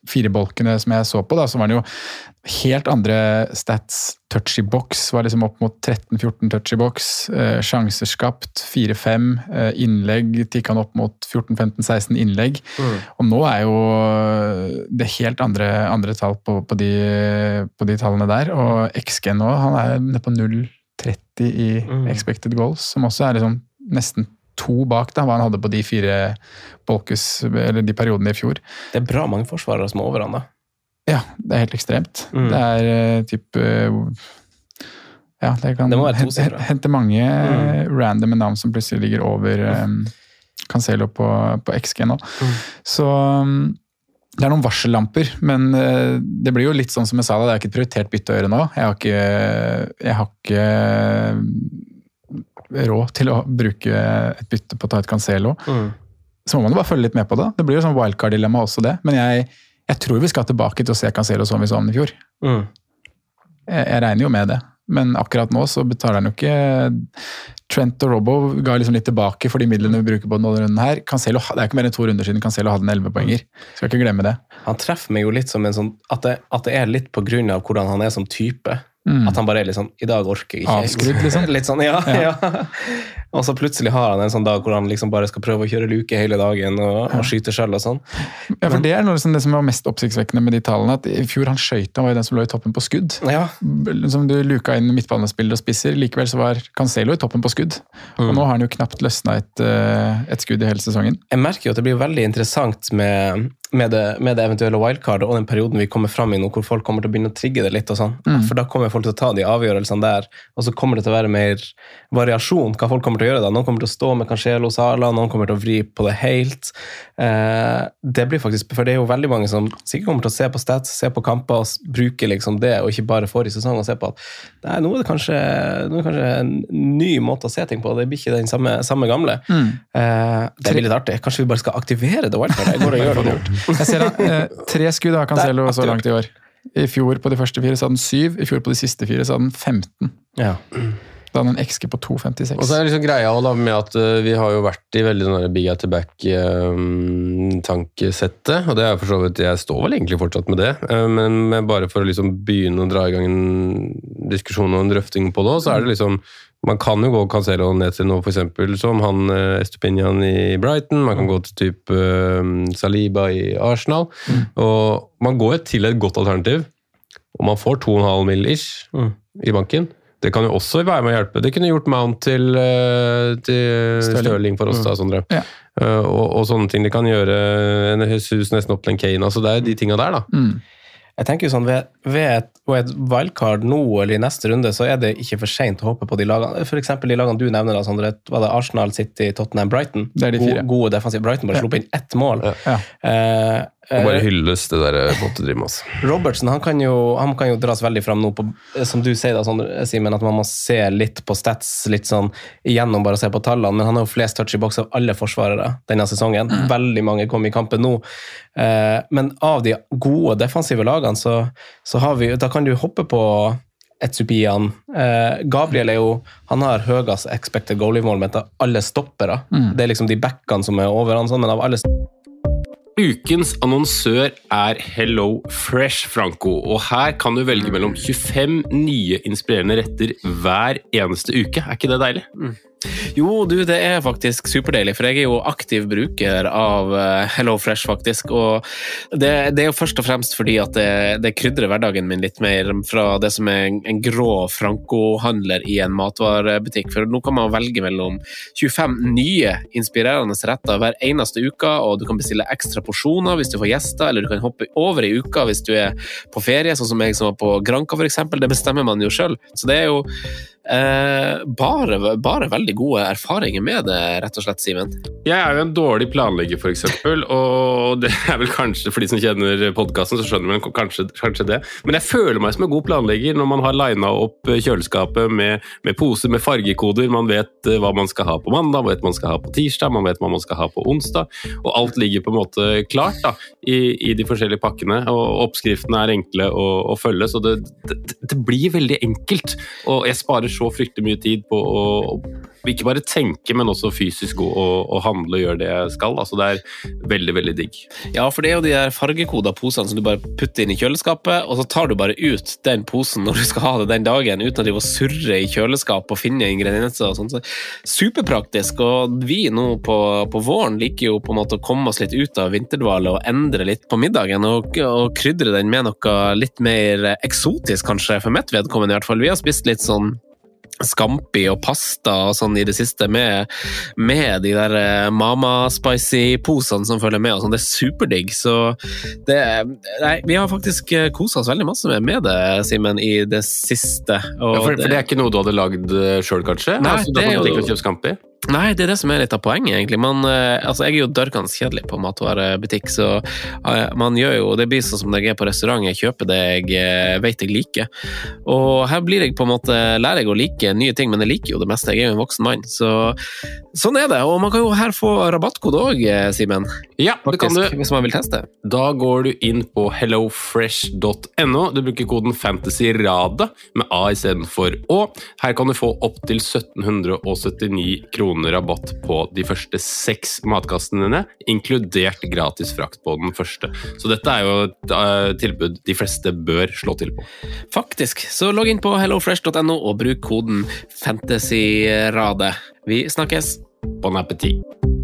4 bolkene som jeg så på, da, så var det jo helt andre stats. Touch i box var liksom opp mot 13-14 touch i box, sjanser skapt 4-5, innlegg tikket han opp mot 14-15-16 innlegg, og nå er jo det helt andre tall på de tallene der, og XG nå, han er nede på 0,30 i expected goals, som også er liksom nesten 2 bak da, hva han hadde på de 4 bolkes, eller de periodene i fjor. Det er bra mange forsvarere som er over han da. Ja, det er helt ekstremt. Det er typ ja, det kan hente mange random navn som plutselig ligger over Cancelo på XG nå. Så det er noen varsellamper, men det blir jo litt sånn som jeg sa da, det er ikke et prioritert bytte å gjøre nå. Jeg har ikke råd til å bruke et bytte på å ta et Cancelo. Så må man jo bare følge litt med på det. Det blir jo sånn wildcard-dilemma også det, men jeg tror vi skal tilbake til å se Cancelo som vi så han i fjor. Jeg regner jo med det. Men akkurat nå så betaler han jo ikke Trent og Robbo ga liksom litt tilbake for de midlene vi bruker på denne runden her. Cancelo, det er ikke mer enn 2 runder siden Cancelo hadde en 11 poenger. Skal ikke glemme det. Han treffer meg jo litt som en sånn, at det er litt på grunn av hvordan han er som type. At han bare er litt sånn, i dag orker jeg ikke. Avskrudd, liksom. Litt sånn, ja. Og så plutselig har han en sånn dag hvor han liksom bare skal prøve å kjøre luke hele dagen og skyte selv og sånn. Ja, for det er noe liksom det som var mest oppsiktsvekkende med de tallene, at i fjor han skjøyte, han var jo den som lå i toppen på skudd. Ja. Som du luka inn midtbanespillere og spisser, likevel så var Cancelo i toppen på skudd. Og nå har han jo knapt løsnet et skudd i hele sesongen. Jeg merker jo at det blir veldig interessant med det eventuelle wildcardet og den perioden vi kommer fram i nå, hvor folk kommer til å begynne å trigge det litt og sånn. For da kommer folk til å ta de avgjørelsene der, og så kommer det til å være mer variasjon hva folk kommer til å gjøre da. Noen kommer til å stå med Cancelo Sala, noen kommer til å vri på det helt. Det blir faktisk, for det er jo veldig mange som sikkert kommer til å se på stats, se på kamper og bruke liksom det, og ikke bare forrige sesong og se på at nå er det kanskje en ny måte å se ting på, det blir ikke den samme gamle. Det blir litt artig. Kanskje vi bare skal aktivere det wildcardet? Jeg går og gjør det gjort. Jeg ser at 3 skudd har Cancelo så langt i år. I fjor på de første 4 så hadde han 7, i fjor på de siste 4 så hadde han 15. Ja. Da hadde han en XG på 2,56. Og så er det liksom greia med at vi har jo vært i veldig sånn big at the back tankesettet, og det er for så vidt, jeg står vel egentlig fortsatt med det, men bare for å liksom begynne å dra i gang en diskusjon og en drøfting på det, så er det liksom man kan jo gå Cancelo ned til noe for eksempel som han Estupinian i Brighton, man kan gå til type Saliba i Arsenal, og man går til et godt alternativ, og man får 2,5 mil-ish i banken. Det kan jo også være med å hjelpe. Det kunne gjort Mount til Sterling for oss da, Sondre. Ja. Og sånne ting. Det kan gjøre en Jesus nesten opp til en Kane. Altså det er de tingene der da. Jeg tenker jo sånn, ved et wildcard nå eller i neste runde, så er det ikke for sent å håpe på de lagene. For eksempel de lagene du nevner, da, Sondre, var det Arsenal, City, Tottenham, Brighton? Det er de 4. Gode defensive. Brighton bare sluppet inn 1 mål. Ja. Og bare hylles det der måtte drive med oss. Robertson, han kan jo dras veldig frem nå på, som du sier da, Simen, at man må se litt på stats, litt sånn igjennom bare å se på tallene, men han har jo flest touch i boks av alle forsvarere denne sesongen. Veldig mange kom i kampen nå. Men av de gode defensive lagene, så har vi, da kan du hoppe på Etsupian. Gabriel er jo, han har høyest expected goal-mål med alle stoppere. Det er liksom de backene som er over han, sånn, men av alle Ukens annonsør er Hello Fresh, Franco, og her kan du velge mellom 25 nye inspirerende retter hver eneste uke. Er ikke det deilig? Jo, det er faktisk superdeilig, for jeg er jo aktiv bruker av Hello Fresh faktisk, og det er jo først og fremst fordi at det krydrer hverdagen min litt mer fra det som er en grå Franco-handler i en matvarebutikk, for nå kan man velge mellom 25 nye inspirerende retter hver eneste uke, og du kan bestille ekstra porsjoner hvis du får gjester, eller du kan hoppe over i uka hvis du er på ferie, sånn som jeg som var på Granca for eksempel, det bestemmer man jo selv, så det er jo bare veldig gode erfaringer med det, rett og slett, Simen. Jeg er jo en dårlig planlegger, for eksempel, og det er vel kanskje, for de som kjenner podcasten, så skjønner man kanskje det. Men jeg føler meg som en god planlegger når man har linet opp kjøleskapet med poser med fargekoder. Man vet hva man skal ha på mandag, man vet hva man skal ha på tirsdag, man vet hva man skal ha på onsdag, og alt ligger på en måte klart da, i de forskjellige pakkene, og oppskriftene er enkle å følge, så det blir veldig enkelt, og jeg sparer så fryktelig mye tid på å ikke bare tenke, men også fysisk å handle og gjøre det jeg skal. Altså det veldig, veldig digg. Ja, for det jo de der fargekoda posene som du bare putter inn i kjøleskapet, og så tar du bare ut den posen når du skal ha det den dagen, uten at du må surre i kjøleskap og finne ingredienser og sånt. Så superpraktisk, og vi nå på våren liker jo på en måte å komme oss litt ut av vinterdvale og endre litt på middagen, og krydre den med noe litt mer eksotisk kanskje, for mitt vedkommende i hvert fall. Vi har spist litt sånn scampi og pasta og sånn i det siste med de der mama spicy posene som følger med og sånn, det superdigg, så vi har faktisk koset oss veldig masse med det, Simen, i det siste. Og for det ikke noe du hadde lagd selv kanskje? Nei, altså, det er jo scampi. Nei, det det som litt av poenget egentlig. Altså, jeg jo dørgans kjedelig på matvarebutikk, så man gjør jo, det blir sånn som når jeg på restaurant, jeg kjøper det jeg vet jeg liker. Og her blir jeg på en måte, lærer jeg å like nye ting, men jeg liker jo det meste. Jeg jo en voksen mann, så sånn det. Og man kan jo her få rabattkode også, Simen. Ja, det kan du. Hvis man vil teste. Da går du inn på hellofresh.no. Du bruker koden FANTASYRADE med A i stedet for Å. Her kan du få opp til 1779 kroner rabatt på de første 6 matkassene dine, inkludert gratis frakt på den første. Så dette jo et tilbud de fleste bør slå til på. Faktisk, så logg inn på hellofresh.no og bruk koden FANTASYRADE. Vi snakkes. Bon appétit!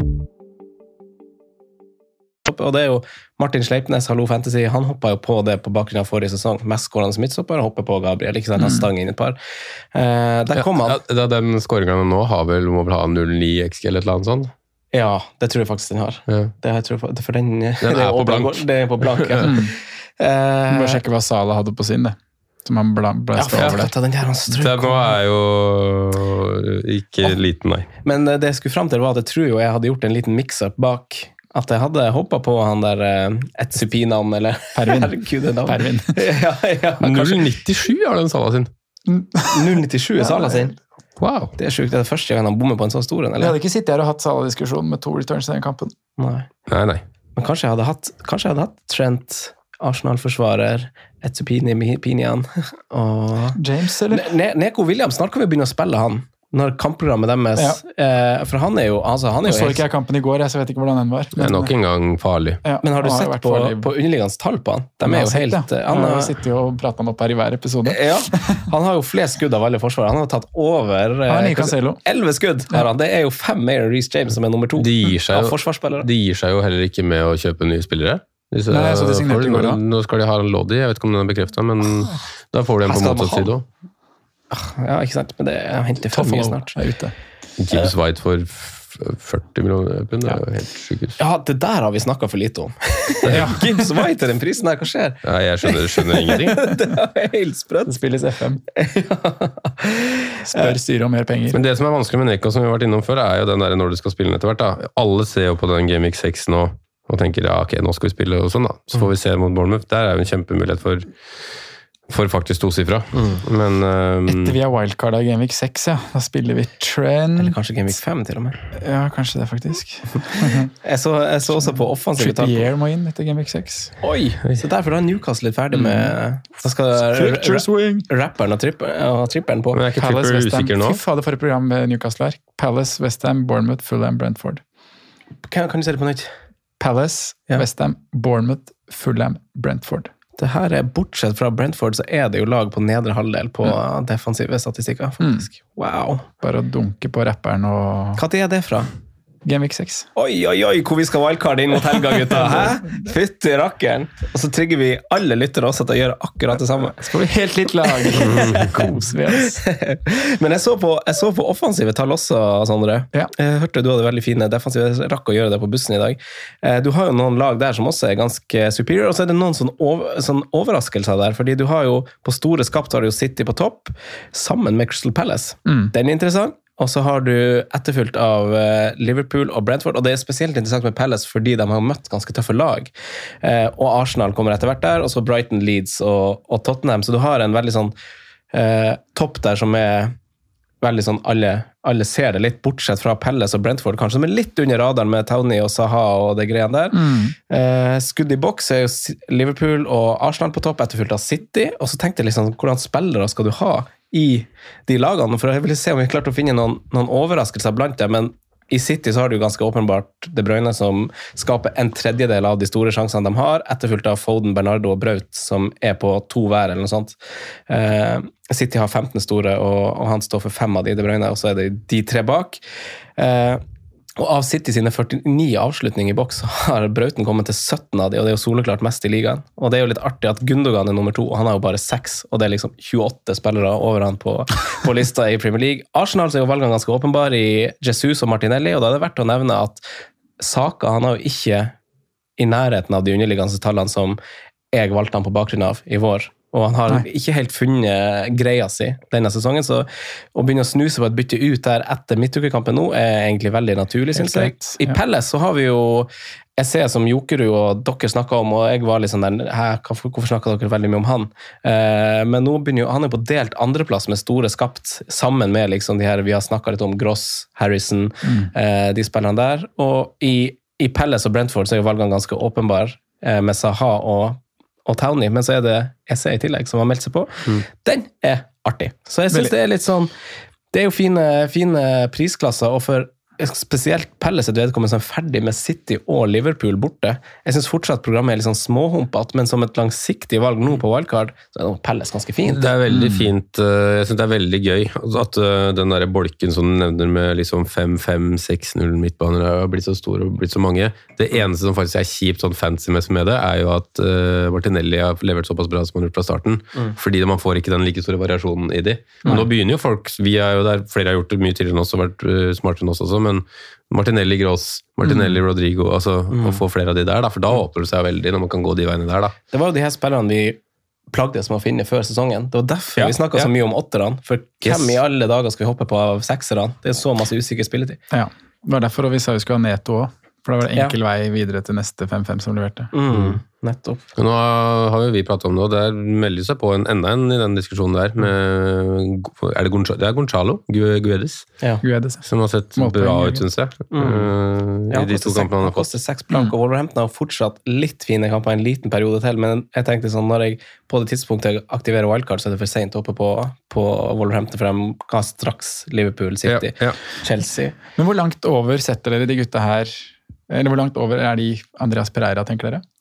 Og det jo Martin Sleipnes, Hallo Fantasy, han hoppet jo på det på bakgrunn av forrige sesong. Mest skårende midtstopper, hopper på Gabriel, ikke sant? Han stang inn et par. Der kom han. Ja, den skåringen nå må vel ha 0,9 XG eller et eller annet sånt? Ja, det tror jeg faktisk den har. Ja. Det tror jeg, for den på blank. Det på blank, ja. Bare sjekke hva Salah hadde på sin, det. Som han ble over det. Den nå jo ikke liten, nei. Men det jeg skulle frem til var at jeg tror jo jeg hadde gjort en liten mix-up bak at jeg hadde hoppet på han der Etsupinam, eller Pervin. Pervin. ja, 0,97 har den Salah sin. 0,97 Salah sin? Wow. Det sjukt, det det første gang han bommer på en sånn stor en, eller? Jeg hadde ikke sittet her og hatt Salah-diskusjon med 2 returns i den kampen. Nei. Men kanskje jeg hadde hatt Trent, Arsenal-forsvarer, Etsupinian og James, eller? Neko Williams, snart kan vi begynne å spille han. Når kampprogrammet deres, for han jo altså, han jo så ikke jeg kampen i går, så jeg vet ikke hvordan den var. Det nok en gang farlig. Ja, men har du sett på underliggende tall på han? De jo helt... Han har sittet og pratet om opp her i hver episode. Ja, han har jo flest skudd av alle forsvarer. Han har tatt over 11 skudd. Ja. Det jo 5 mer enn Reece James som nummer 2 av forsvarsspillere. De gir seg jo heller ikke med å kjøpe nye spillere. Nei, så de signerte i går da. Nå skal de ha en Lodi, jeg vet ikke om den bekreftet, men da får de en på motsatt side også. Ja, ikke sant, men det henter for mye snart. Gibbs White for 40 millioner pund, det jo helt sykehus. Ja, det der har vi snakket for lite om. Gibbs White den prisen her, hva skjer? Ja, jeg skjønner ingenting. Det helt sprøtt. Det spilles FM. Spør styret om mer penger. Men det som vanskelig med Neko, som vi har vært innom før, jo den der når du skal spille etter hvert. Da. Alle ser jo på den Game Week 6 nå, og tenker, ja, ok, nå skal vi spille og sånn da. Så får vi se mot Bournemouth. Der jo en kjempemulighet for faktisk 2 sifra. Men etter vi har wildcard av Game Week 6, ja. Da spiller vi Trent. Eller kanskje Game Week 5 til og med. Ja, kanskje det faktisk. jeg så også på offensive tall. Trippier må inn etter Game Week 6. Oi, så derfor er Newcastle litt ferdig med så skal rapperen og tripperen på. Men ikke Tripper usikker nå? Fy fader for et program med Newcastle her. Palace, West Ham, Bournemouth, Fulham, Brentford. Kan du se det på nytt? Palace, West Ham, Bournemouth, Fulham, Brentford. Det her bortsett fra Brentford, så det jo lag på nedre halvdel på defensive statistikker, faktisk. Wow. Bare å dunke på rapperen og... Hva er det fra? Game Week 6. Oi, hvor vi skal wildcard inn mot helga, gutta. Hæ? Fytti rakkeren. Og så trygger vi alle lyttere også til å gjøre akkurat det samme. Skal vi helt litt lag. Kos vi oss. Men jeg så på offensive tall også, Sondre. Ja. Jeg hørte du hadde veldig fine defensive. Jeg rakk å gjøre det på bussen i dag. Du har jo noen lag der som også ganske superior, og så det noen sånn overraskelser der, fordi du har jo på store skapt har du jo City på topp, sammen med Crystal Palace. Den interessant. Og så har du etterfulgt av Liverpool og Brentford, og det spesielt interessant med Palace fordi de har møtt ganske tøffe lag. Og Arsenal kommer etter hvert der, og så Brighton, Leeds og Tottenham. Så du har en veldig sånn topp der som veldig sånn alle ser det litt, bortsett fra Palace og Brentford, kanskje, som litt under radaren med Tony og Zaha og det greiene der. Skudd i boks jo Liverpool og Arsenal på topp, etterfulgt av City, og så tenkte jeg liksom, hvordan spillere skal du ha i de lagene, for jeg vil se om vi klarte å finne noen overraskelser blant dem, men i City så har det jo ganske åpenbart De Bruyne som skaper en tredjedel av de store sjansene de har, etterfulgt av Foden, Bernardo og Braut, som på 2 hver, eller noe sånt. City har 15 store, og han står for 5 av de Bruyne, og så det de 3 bak. Og av City sine 49 avslutninger i boks har Brauten kommet til 17 av de, og det jo soleklart mest i ligaen. Og det jo litt artig at Gundogan nummer 2, og han har jo bare 6, og det liksom 28 spillere over han på lista i Premier League. Arsenal så jo valgene ganske åpenbar i Jesus og Martinelli, og da det verdt å nevne at Saka, han har jo ikke i nærheten av de underliggende tallene som jeg valgte han på bakgrunn av i vår. Og han har ikke helt funnet greia si denne sesongen, så å begynne å snuse på et bytte ut der etter midtukekampen nå egentlig veldig naturlig, synes jeg. I Pelles så har vi jo jeg ser som Jokerud og dere snakket om, og jeg var litt sånn der, hvorfor snakket dere veldig mye om han? Men nå begynner jo, han på delt andreplass med store skapt, sammen med liksom de her, vi har snakket litt om Gross, Harrison, de spillerne der, og i Pelles og Brentford så jo valgene ganske åpenbar, med Zaha og Towney, men så det SE i tillegg som har meldt seg på. Den artig. Så jeg synes det litt sånn, det jo fine prisklasser, og for spesielt Pelles vedkommende som ferdig med City og Liverpool borte. Jeg synes fortsatt programmet litt sånn småhumpet, men som et langsiktig valg nå på wildcard, så Pelles ganske fint. Det veldig fint. Jeg synes det veldig gøy at den der bolken som du nevner med liksom 5-5-6-0 midtbaner har blitt så stor og blitt så mange. Det eneste som faktisk kjipt sånn fancy-messig med det, jo at Martinelli har levert såpass bra som han har gjort fra starten, fordi man får ikke den like store variasjonen i de. Men nå begynner jo folk, vi jo der, flere har gjort det mye tidligere enn oss og vært smartere enn oss også, men Martinelli, Gross, Martinelli, Rodrigo, altså å få flere av de der, for da åpner det seg veldig når man kan gå de veiene der. Da. Det var jo de her spillerne vi plagdes med å finne før sesongen. Det var derfor vi snakket så mye om 8-erne, for hvem i alle dager skal vi hoppe på av 6-erne? Det så masse usikker spilletid. Ja, det var derfor vi sa vi skulle ha Neto også, for det var en enkel vei videre til neste 5-5 som leverte. Nettopp. Nå har jo vi pratet om det, og det melder seg på enda en i den diskusjonen der, med, det Gonzalo Guedes, Guedes, som har sett bra ut, synes jeg. I de 2 kampene han har fått. Koster 6 blank, og Wolverhampton har fortsatt litt fine kamper en liten periode til, men jeg tenkte sånn, når jeg på det tidspunktet jeg aktiverer wildcard, så det for sent oppe på Wolverhampton, for de ga straks Liverpool, City, Chelsea. Men hvor langt over setter dere de gutta her? Eller hvor langt over de Andreas Pereira, tenker dere?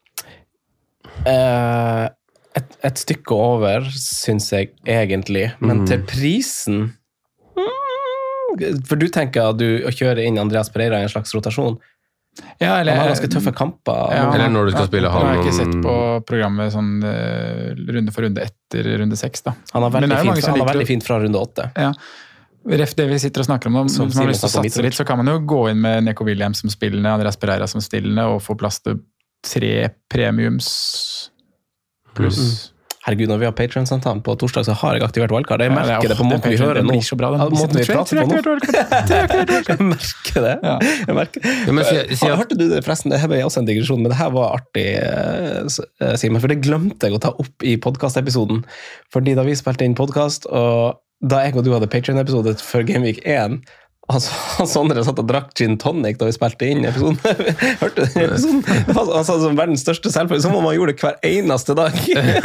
Et stykke over, synes jeg egentlig, men til prisen for du tenker at du kjører inn Andreas Pereira i en slags rotasjon. Ja, eller, han har ganske tøffe kamper. Eller når du skal spille han. Jeg har ikke sett på programmet sånn runde for runde etter runde 6 da. Han har veldig fint fra runde 8. Ja. Ref det vi sitter og snakker om, hvis man har lyst til å satse litt, så kan man jo gå inn med Neko Williams som spillende, Andreas Pereira som stillende, og få plass til 3 premiums pluss. Herregud, når vi har Patreon-samtalen på torsdag, så har jeg aktivert wildcard. Jeg merker det på måten vi hører nå. Det blir så bra, måten vi prater på nå. Jeg merker det. Jeg merker det. Hørte du det forresten? Det her var også en digresjon, men det her var artig, Simen, for det glemte jeg å ta opp i podcast-episoden. Fordi da vi spilte inn podcast, og da jeg og du hadde Patreon-episode før Gameweek 1, Sondre satt og drakk gin tonic da vi spilte inn episoden. Hørte du den episoden? Han sa som verdens største selvfølge, som om han gjorde det hver eneste dag.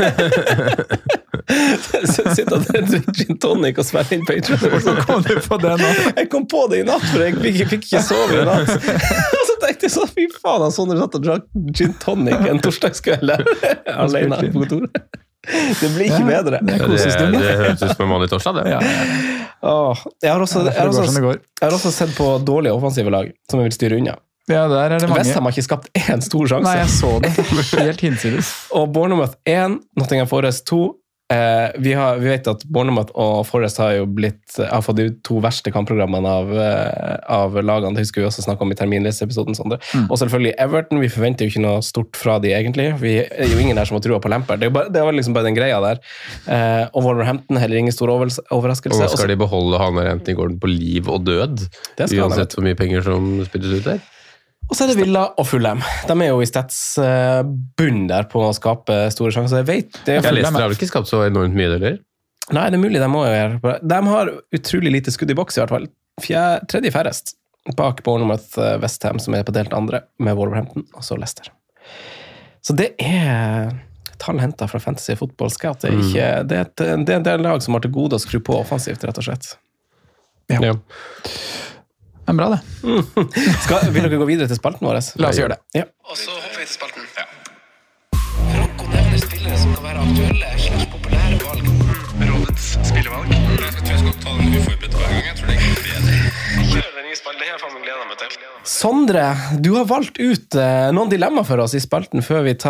Sitter og drikker gin tonic og spiller inn Patreon. Hvordan kom du på det nå? Jeg kom på det i natt, for jeg fikk ikke sove i natt. Og så tenkte jeg så, fy faen, Sondre satt og drakk gin tonic en torsdagskveld alene på kontoret. Det blir ikke bedre. Det høres ut som en vanlig torsdag, det. Jeg har også sett på dårlige offensive lag som jeg vil styre unna. Ja, der det mange. West Ham har ikke skapt en stor sjanse. Nei, jeg så det. Helt hinsides. Og Bournemouth 1, Nottingham Forest 2. Vi vet at Bournemouth og Forest har fått de 2 verste kampprogrammene av lagene. Det husker vi også snakket om i terminlisteepisoden. Og selvfølgelig Everton, vi forventer jo ikke noe stort fra de egentlig. Vi jo ingen der som har trua på Lampard. Det var liksom bare den greia der. Og Wolverhampton heller ingen stor overraskelse. Og skal de beholde han der Anthony Gordon på liv og død? Uansett hvor mye penger som spilles ut der? Og så det Villa og Fulham. De jo i statsbunn der på å skape store sjanser. Jeg vet det. Jeg leste, har ikke skapt så enormt mye, eller? Nei, det mulig, de må jo gjøre. De har utrolig lite skudd i boks i hvert fall. 3. færrest bak Bournemouth, West Ham, som på delt andre, med Wolverhampton, og så Leicester. Så det tall hentet fra Fantasy Football Scout. Det er en del lag som har til gode å skru på offensivt, rett og slett. Ja. Det er bra, det. Vil dere gå videre til spalten vår? La oss gjøre det. Ja. Og så hopper vi til spalten. Franco nevner spillere som kan være aktuelle/populære valg. Rådets spillevalg. Jeg tror jeg skal ta den uforberedt hver gang. Jeg tror det er ikke bedre. Kjør den nye spalten. Det her får vi glede meg til. Sondre, du har valgt ut noen dilemma for oss i spalten før vi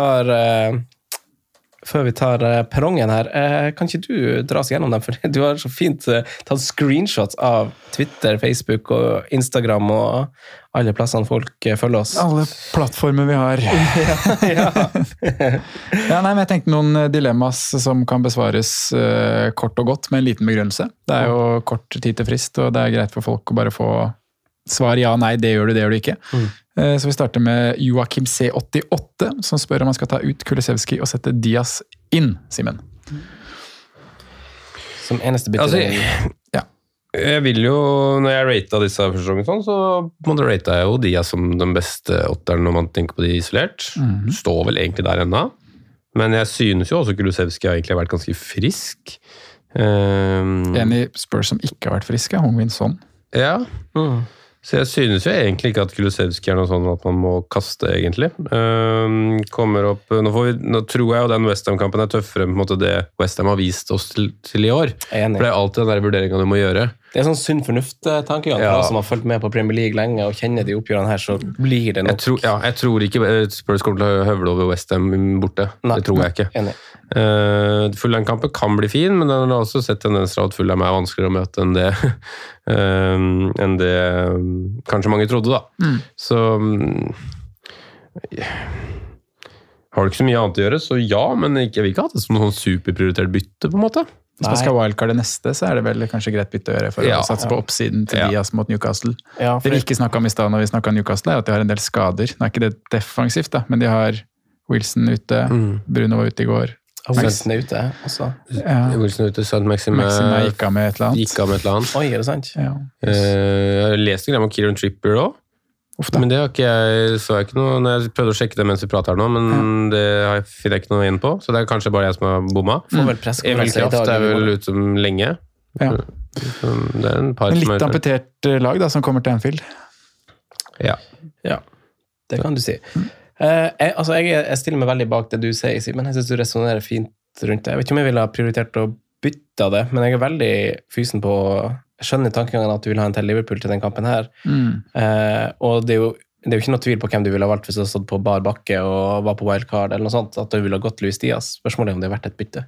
tar perrongen her. Kan ikke du dra oss gjennom dem? For du har så fint tatt screenshots av Twitter, Facebook og Instagram og alle plassene folk følger oss. Alle plattformer vi har. Nei, men jeg tenkte noen dilemmas som kan besvares kort og godt med en liten begrunnelse. Det er jo kort tid til frist, og det er greit for folk å bare få svar ja, nei, det gjør du ikke. Så vi starter med Joachim C88, som spør om han skal ta ut Kulusevski og sette Diaz inn, Simen. Som eneste bytte. Jeg vil jo, når jeg ratet disse første sånn, så ratet jeg jo Diaz som den beste åtteren når man tenker på de isolert. Står vel egentlig der ennå. Men jeg synes jo også Kulusevski har egentlig vært ganske frisk. En i Spurs som ikke har vært frisk, Hong-Min Son. Ja, så jeg synes jo egentlig ikke at Kulusevski er noe sånn at man må kaste, egentlig. Kommer opp, nå tror jeg jo den West Ham-kampen er tøffere på en måte det West Ham har vist oss til i år. For det er alltid den der vurderingen du må gjøre. Det er sånn sunn fornuft-tankegang for oss som har følt med på Premier League lenge og kjenner de oppgjørene her, så blir det nok. Jeg tror ikke Spurs kommer til å høvle over West Ham borte. Nei, det tror jeg ikke. Enig. Fulham-kampen kan bli fin, men den har også sett tendenser at Fulham er vanskeligere å møte enn det kanskje mange trodde, da. Så har du ikke så mye annet å gjøre, så ja, men jeg vil ikke ha det som noen superprioritert bytte, på en måte. Hvis man skal wildcard det neste, så er det vel kanskje greit bytte å gjøre for å satse på oppsiden til Diaz mot Newcastle. Det vi ikke snakket om i stedet når vi snakket om Newcastle, er at de har en del skader. Nå er ikke det defensivt, da, men de har Wilson ute, Bruno var ute i går. Wilson er ute, også. Wilson er ute, Saint-Maxime gikk av med et eller annet. Oi, er det sant? Jeg leste greier om Kieran Trippier også. Men det har ikke så jeg ikke noe, når jeg prøvde å sjekke det mens vi prater her nå, men det finner jeg ikke noe inn på, så det er kanskje bare jeg som har bomma. Emil Kraft er vel ute som lenge. Det er en litt amputert lag da, som kommer til Anfield. Ja, det kan du si. Jeg stiller meg veldig bak det du sier, men jeg synes du resonerer fint rundt det. Jeg vet ikke om jeg ville ha prioritert å bytte det, men jeg er veldig fysen på. Jeg skjønner tankegangen at du vil ha en til Liverpool til den kampen her. Og det er jo ikke noe tvil på hvem du ville ha valgt hvis du hadde stått på bar bakke og var på wildcard eller noe sånt, at du ville ha gått Luis Diaz. Spørsmålet er om det har vært et bytte.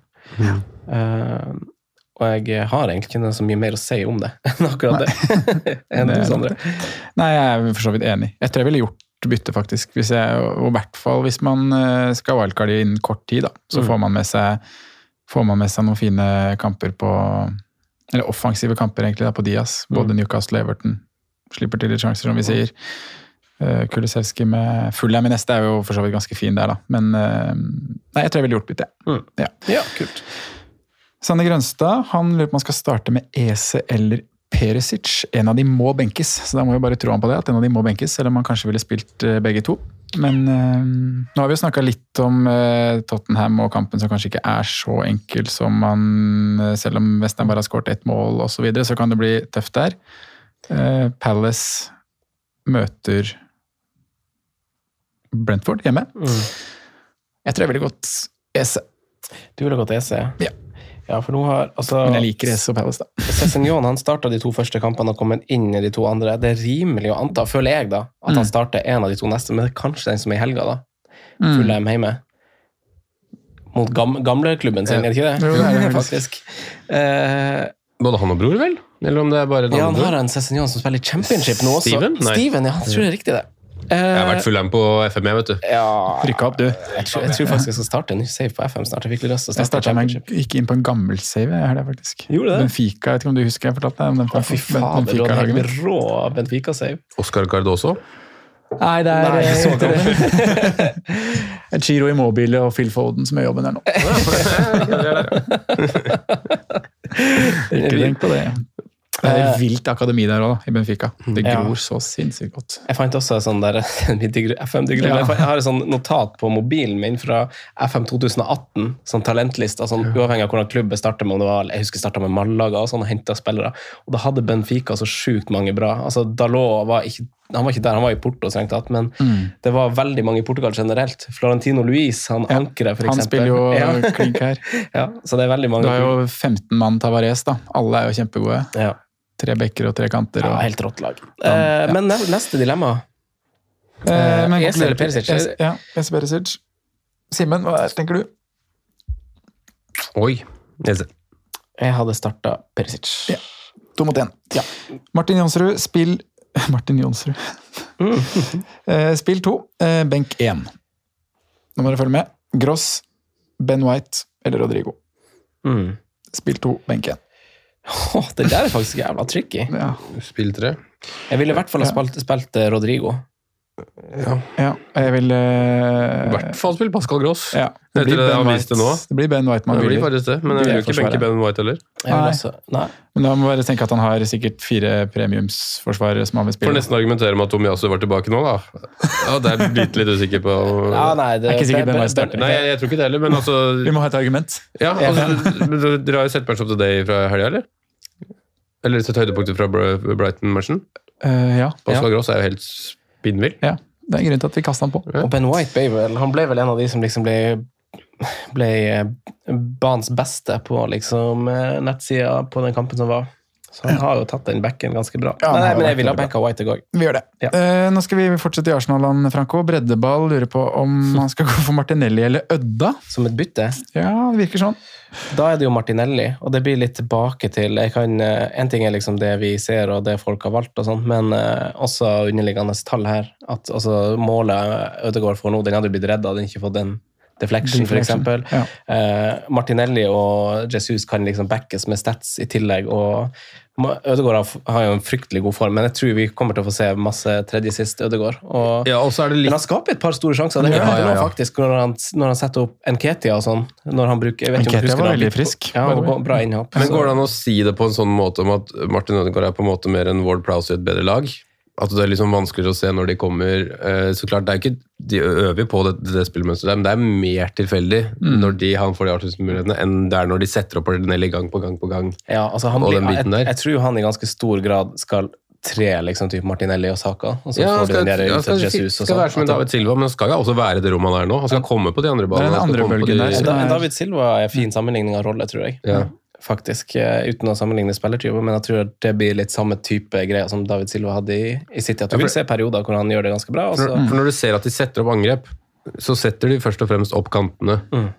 Og jeg har egentlig ikke så mye mer å si om det enn akkurat det. Nei, jeg er for så vidt enig. Jeg tror jeg ville gjort bytte faktisk, og i hvert fall hvis man skal wildcard i innen kort tid, da, så får man med seg noen fine kamper på eller offensive kamper egentlig da, på Diaz, både Newcastle og Everton slipper til litt sjanser, som vi sier. Kulusevski med Fulham i neste er jo for så vidt ganske fin der da, men nei, jeg tror jeg ville gjort bytte. Ja, kult. Sanne Grønstad, han lurer på om man skal starte med Eze eller Perisic. En av de må benkes, så da må vi bare tro han på det, at en av de må benkes, eller man kanskje ville spilt begge to. Men nå har vi jo snakket litt om Tottenham og kampen som kanskje ikke er så enkel som man, selv om West Ham bare har skåret 1 mål og så videre, så kan det bli tøft der. Palace møter Brentford hjemme. Jeg tror jeg ville gått Eze. Du ville gått Eze? Ja, for nå har men jeg liker Eze og Palace da. Sessignon, han startet de 2 første kampene og kom inn i de 2 andre. Det er rimelig å anta, føler jeg da, at han starter en av de 2 neste, men det er kanskje den som er i helga da. Fulham hjemme. Mot gamleklubben sin, er det ikke det? Jo, det er faktisk. Både han og bror, vel? Eller om det er bare den han har en Sessignon som spiller championship nå også. Steven, ja, jeg tror det er riktig det. Jeg har vært Fulham på FM, vet du. Rykka opp, du. Jeg tror faktisk jeg skal starte en ny save på FM snart. Jeg fikk litt lyst til å starte championship. Jeg gikk inn på en gammel save, jeg har det faktisk. Gjorde det? Benfica, jeg vet ikke om du husker jeg fortalte deg om den. Fy faen, det var en helt rå Benfica-save. Oscar Cardoso? Nei, det er så gammel. Giro Immobile og Phil Foden som er jobben her nå. Ikke tenk på det. Det er vilt akademi der også, i Benfica. Det Ja. gror så sinnssykt godt. Jeg fant også sånn der FM-digrell. Ja. Jeg har et sånn notat på mobilen min fra FM 2018, sånn talentlista, sånn uavhengig av hvordan klubben startet med, om det var, jeg husker startet med Malaga og sånn, og hentet spillere. Og da hadde Benfica så sjukt mange bra. Altså, Dalot var ikke han var ikke der, han var i Porto strengt tatt, men det var veldig mange i Portugal generelt. Florentino Luis, han ankeret for eksempel. Han spiller jo klink her. Ja, så det er veldig mange. Du har jo 15 mann Tavares da. Alle er jo kjempegode. Ja. 3 bekker og 3 kanter. Og... Ja, helt rått lag. Men neste dilemma. Ese eller Perisic? Ja, Ese Perisic. Simen, hva tenker du? Oi, Ese. Jeg hadde startet Perisic. Ja. 2 mot 1. Ja. Martin Jonsrud, Martin Jonsrud. Spill 2, benk 1. Nå må dere følge med. Gross, Ben White eller Rodrigo. Spill 2, benk 1. Det der er faktisk jævla tricky. Ja. Spill 3. Jeg ville i hvert fall ha spilt Rodrigo. Ja, jeg vil... I hvert fall spille Pascal Gross. Ja, det blir Ben White nå. Det blir Ben White man det blir vil. faktisk det, men jeg vil jo ikke benke Ben White heller. Nei. Men da må jeg bare tenke at han har sikkert 4 premiumsforsvarere som han vil spille. For nesten argumentere med at Tomiyasu var tilbake nå, da. Ja, det er litt usikker på... Ja, nei, det er ikke sikkert Ben White starter. Nei, jeg tror ikke det heller, men altså... Vi må ha et argument. Ja, altså, dere har jo sett Match of the Day fra helga, eller? Eller sett høydepunkter fra Brighton-matchen? Ja. Pascal Gross er jo helt spinnvill. Ja, det er grunn til at vi kastet han på. Og Ben White ble vel en av de som liksom ble banens beste på liksom nettsida på den kampen som var. Så han har jo tatt den backen ganske bra. Ja, men jeg vil ha benka White i går. Vi gjør det. Ja. Nå skal vi fortsette i Arsenal-land, Franco. Breddeball lurer på om han skal gå for Martinelli eller Ødda. Som et bytte? Ja, det virker sånn. Da er det jo Martinelli, og det blir litt tilbake til en ting er liksom det vi ser og det folk har valgt og sånt, men også underliggende tall her, at altså, målet Ødegaard får nå, den hadde blitt reddet, den hadde ikke fått den deflection for eksempel. Ja. Martinelli og Jesus kan liksom backes med stats i tillegg, og Ødegaard har jo en fryktelig god form, men jeg tror vi kommer til å få se masse tredje sist Ødegaard. Ja, og så er det litt... Men han skaper et par store sjanser. Det gjør han faktisk når han setter opp Nketiah og sånn. Når han bruker... Nketiah var veldig frisk. Ja, bra innhopp. Men går det an å si det på en sånn måte om at Martin Ødegaard er på en måte mer enn Ward Prowse i et bedre lag? At det er liksom vanskeligere å se når de kommer. Så klart, det er ikke de øver på det spillmønsteret, men det er mer tilfeldig når han får de avslutningsmulighetene enn det er når de setter opp Martinelli gang på gang på gang. Ja, altså jeg tror han i ganske stor grad skal liksom type Martinelli og Saka, og så får du den der ut til Jesus. Det skal være som en David Silva, men han skal jo også være det rommet han er nå. Han skal komme på de andre ballene. Det er den andre bølgen der. David Silva er fin sammenligning av rolle, tror jeg. Ja. Faktisk, uten å sammenligne spillertyper, men jeg tror det blir litt samme type greier som David Silva hadde i City. At du vil se perioder hvor han gjør det ganske bra. For når du ser at de setter opp angrep, så setter de først og fremst opp kantene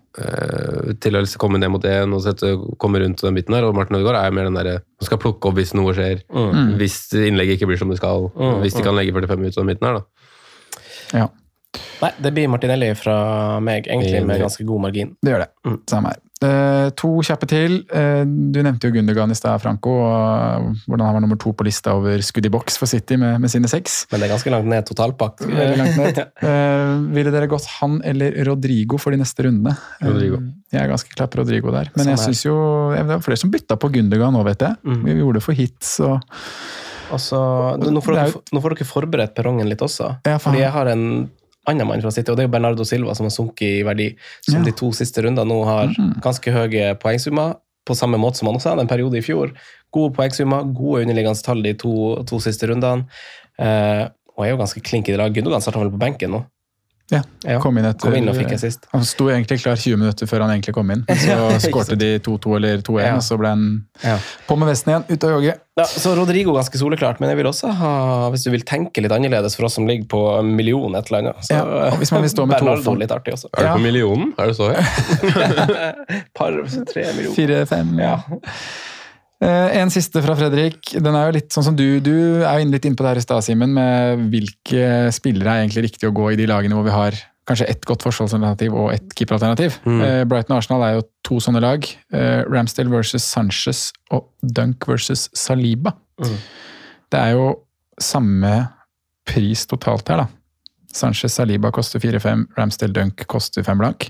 til å komme ned mot en og komme rundt den biten der, og Martin Ødegaard er mer den der som skal plukke opp hvis noe skjer, hvis innlegget ikke blir som det skal, hvis de kan legge 45 minutter på den biten her da. Ja. Nei, det blir Martinelli fra meg, egentlig med ganske god margin. Det gjør det, samme her. 2 kjappe til. Du nevnte jo Gundogan i sted, Franco, og hvordan han var nummer 2 på lista over skudd i boks for City med sine 6. Men det er ganske langt ned totalpakt. Veldig langt ned. Ville dere gått han eller Rodrigo for de neste rundene? Rodrigo. Jeg er ganske klar på Rodrigo der, men jeg synes jo, det var flere som bytta på Gundogan nå, vet jeg. Vi gjorde det for hits, og... Altså, nå får dere forberedt perrongen litt også, fordi jeg har en annen mann fra City, og det er jo Bernardo Silva som har sunket i verdi, som de 2 siste rundene nå har ganske høye poengsummer, på samme måte som han også hadde en periode i fjor. Gode poengsummer, gode underliggende tall de 2 siste rundene, og er jo ganske klink i det lag. Gundogan startet vel på benken nå. Ja, kom inn og fikk jeg sist. Han sto egentlig klar 20 minutter før han egentlig kom inn. Så skårte de 2-2 eller 2-1, og så ble han på med vesten igjen, ut av jogge. Ja, så Rodrigo ganske soleklart, men jeg vil også ha, hvis du vil tenke litt annerledes for oss som ligger på 1 million et eller annet, så og hvis man vil stå med Bernardo litt artig også. Er det på millionen? Er det så Par, 3 millioner. 4-5, ja. En siste fra Fredrik. Den er jo litt sånn som du er jo litt inne på det her i stad, Simen, med hvilke spillere er egentlig riktig å gå i de lagene hvor vi har kanskje ett godt forsvarsalternativ og ett keeperalternativ. Brighton og Arsenal er jo 2 sånne lag. Ramsdale versus Sanchez og Dunk versus Saliba. Det er jo samme pris totalt her da. Sanchez Saliba koster 4-5, Ramsdale Dunk koster 5 blank.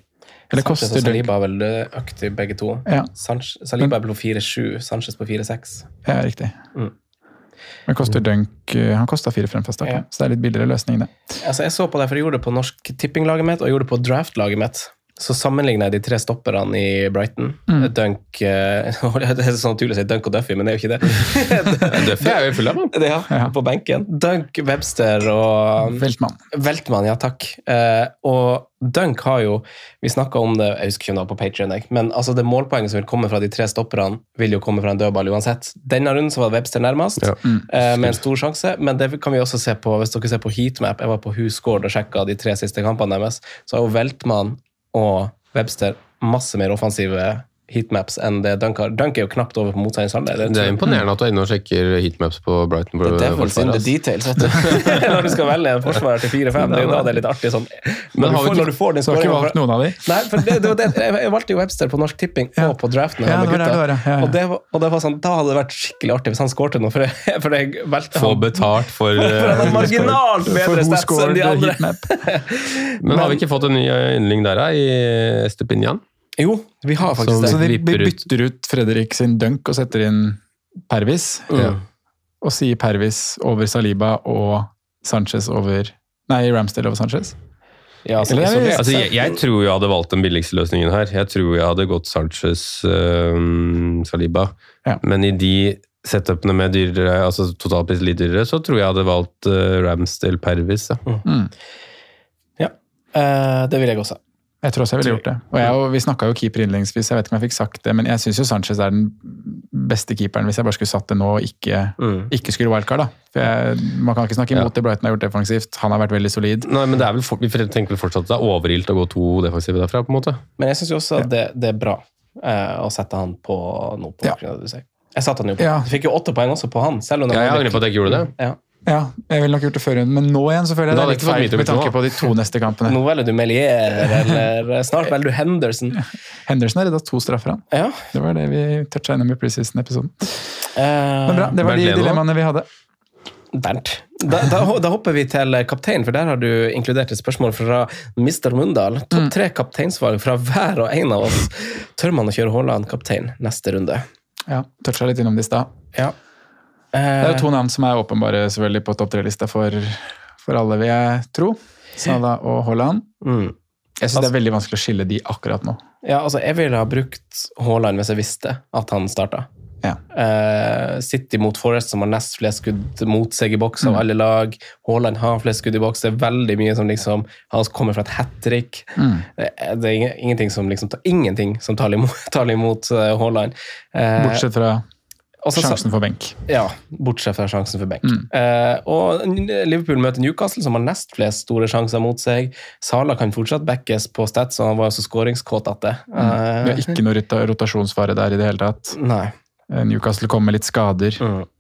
Eller Sanchez koster og Dunk? Saliba er vel økt i begge to. Ja. Saliba er på 4,7, Sanchez på 4,6. Ja, riktig. Mm. Men koster Dunk, han kostet 4-5 fra starten, så det er litt billigere løsning det. Altså, jeg så på det, for jeg gjorde det på norsk tippinglaget mitt, og jeg gjorde det på draftlaget mitt. Så sammenligner jeg de 3 stopperne i Brighton. Dunk, det er sånn naturlig å si Dunk og Duffy, men det er jo ikke det. Duffy er jo full av, man. Ja, på benken. Dunk, Webster og Veltmann, ja takk. Og Dunk har jo, vi snakket om det, jeg husker ikke om det var på Patreon, men altså det målpoenget som vil komme fra de 3 stopperne, vil jo komme fra en dødball uansett. Denne runden så var Webster nærmest, med en stor sjanse, men det kan vi også se på, hvis dere ser på heatmap, jeg var på WhoScored og sjekket de 3 siste kampene deres, så har jo Veltmann og Webster masse mer offensive heatmaps enn det Dunk har. Dunk er jo knapt over på motstanders halvdel. Det er imponerende at du er inne og sjekker heatmaps på Brighton. Det er devil's in the details, vet du. Når du skal velge en forsvarer til 4-5, det er jo da det er litt artig sånn. Når du får din Så har ikke valgt noen av de? Nei, for det var det. Jeg valgte jo Webster på Norsk Tipping og på draften. Ja, det og det var sånn, da hadde det vært skikkelig artig hvis han skårte noe, for jeg valgte få betalt for han hadde marginalt bedre stats enn de andre. Men har vi ikke fått en ny yndling der i Estepinian? Jo, vi har faktisk det. Så de bytter ut Fredrik sin Dunk og setter inn Pervis, og sier Pervis over Saliba og Sanchez over... Nei, Ramsdale over Sanchez. Ja, altså, jeg tror jeg hadde valgt den billigste løsningen her. Jeg tror jeg hadde gått Sanchez Saliba. Ja. Men i de setupene med dyrere, altså totalpris litt dyrere, så tror jeg hadde valgt Ramsdale Pervis. Ja, det vil jeg også. Jeg tror også jeg ville gjort det. Og vi snakket jo keeper innledningsvis, jeg vet ikke om jeg fikk sagt det, men jeg synes jo Sanchez er den beste keeperen hvis jeg bare skulle satt det nå og ikke skulle wildcard da. For man kan ikke snakke imot det Brighton har gjort defensivt, han har vært veldig solid. Nei, men det er vel, vi tenker vel fortsatt at det er overilt å gå 2 defensive derfra på en måte. Men jeg synes jo også at det er bra å sette han på noe på grunn av det du sier. Jeg satte han jo på. Du fikk jo 8 poeng også på han, selv om jeg angrer på at jeg ikke gjorde det. Ja, jeg ville nok gjort det før hun, men nå igjen så føler jeg det er litt feil med tanke på de 2 neste kampene. Nå velger du Melier, eller snart velger du Henderson. Henderson har reddet 2 straffer han. Ja. Det var det vi touchet innom i preseason-episoden. Men bra, det var de dilemmaene vi hadde. Bernt, da hopper vi til kaptein, for der har du inkludert et spørsmål fra Mr. Mundal. Topp 3 kapteinsvalg fra hver og en av oss. Tør man å kjøre Haaland kaptein neste runde? Ja, touchet litt innom det i stad. Ja. Det er jo 2 navn som er åpenbare selvfølgelig på topp 3-lista for alle, vil jeg tro. Salah og Haaland. Jeg synes det er veldig vanskelig å skille de akkurat nå. Ja, altså jeg ville ha brukt Haaland hvis jeg visste at han startet. Ja. City mot Forest som har nest flest skudd mot seg i boks av alle lag. Haaland har flest skudd i boks. Det er veldig mye som liksom, han kommer fra et hat-trick. Det er ingenting som taler imot Haaland. Bortsett fra sjansen for benk. Ja, bortsett fra sjansen for benk. Og Liverpool møter Newcastle, som har nest flest store sjanser mot seg. Salah kan fortsatt backes på stats, og han var også skåringskåt at det. Det er ikke noe rotasjonsfare der i det hele tatt. Nei. Newcastle kommer med litt skader.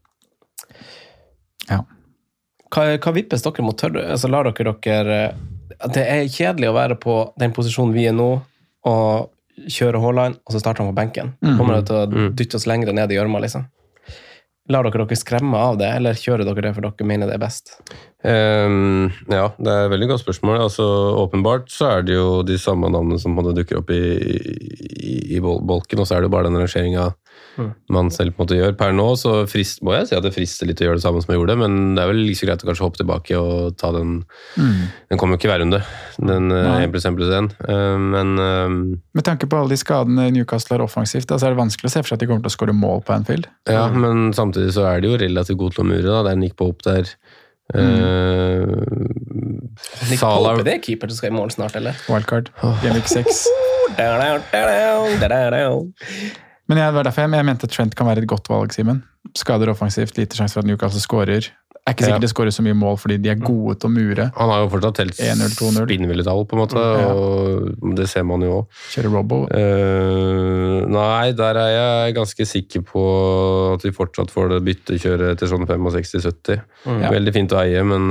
Ja. Hva vippes dere mot tørre? Altså, lar dere... Det er kjedelig å være på den posisjonen vi er nå, og kjøre Haaland, og så starter han på benken. Kommer det til å dytte oss lengre ned i gjørma, liksom? Lar dere skremme av det, eller kjører dere det for dere mener det er best? Ja, det er et veldig godt spørsmål. Altså, åpenbart så er det jo de samme navnene som dukker opp i bolken, og så er det bare den rangeringen man selv på en måte gjør. Per nå så må jeg si at det frister litt å gjøre det samme som jeg gjorde, men det er vel like så greit å kanskje hoppe tilbake og ta den. Den kommer jo ikke hver runde, den 1+1+1. Men med tanke på alle de skadene Newcastle har offensivt, så er det vanskelig å se for seg at de kommer til å skåre mål på Anfield. Ja, men samtidig så er de jo relativt gode til å mure, da. Det er Nick Pope der. Nick Pope, det er keeper som skal i mål snart, eller? Wildcard, Gameweek 6. Men det var derfor jeg mente at Trent kan være et godt valg, Simen. Skader offensivt, lite sjanse for at Newcastle skårer. Er ikke sikkert det skårer så mye mål, fordi de er gode til å mure. Han har jo fortsatt helt spinnvillig tall, på en måte, og det ser man jo også. Kjører Robbo. Nei, der er jeg ganske sikker på at vi fortsatt får det byttekjøret til sånn 65-70. Veldig fint å eie, men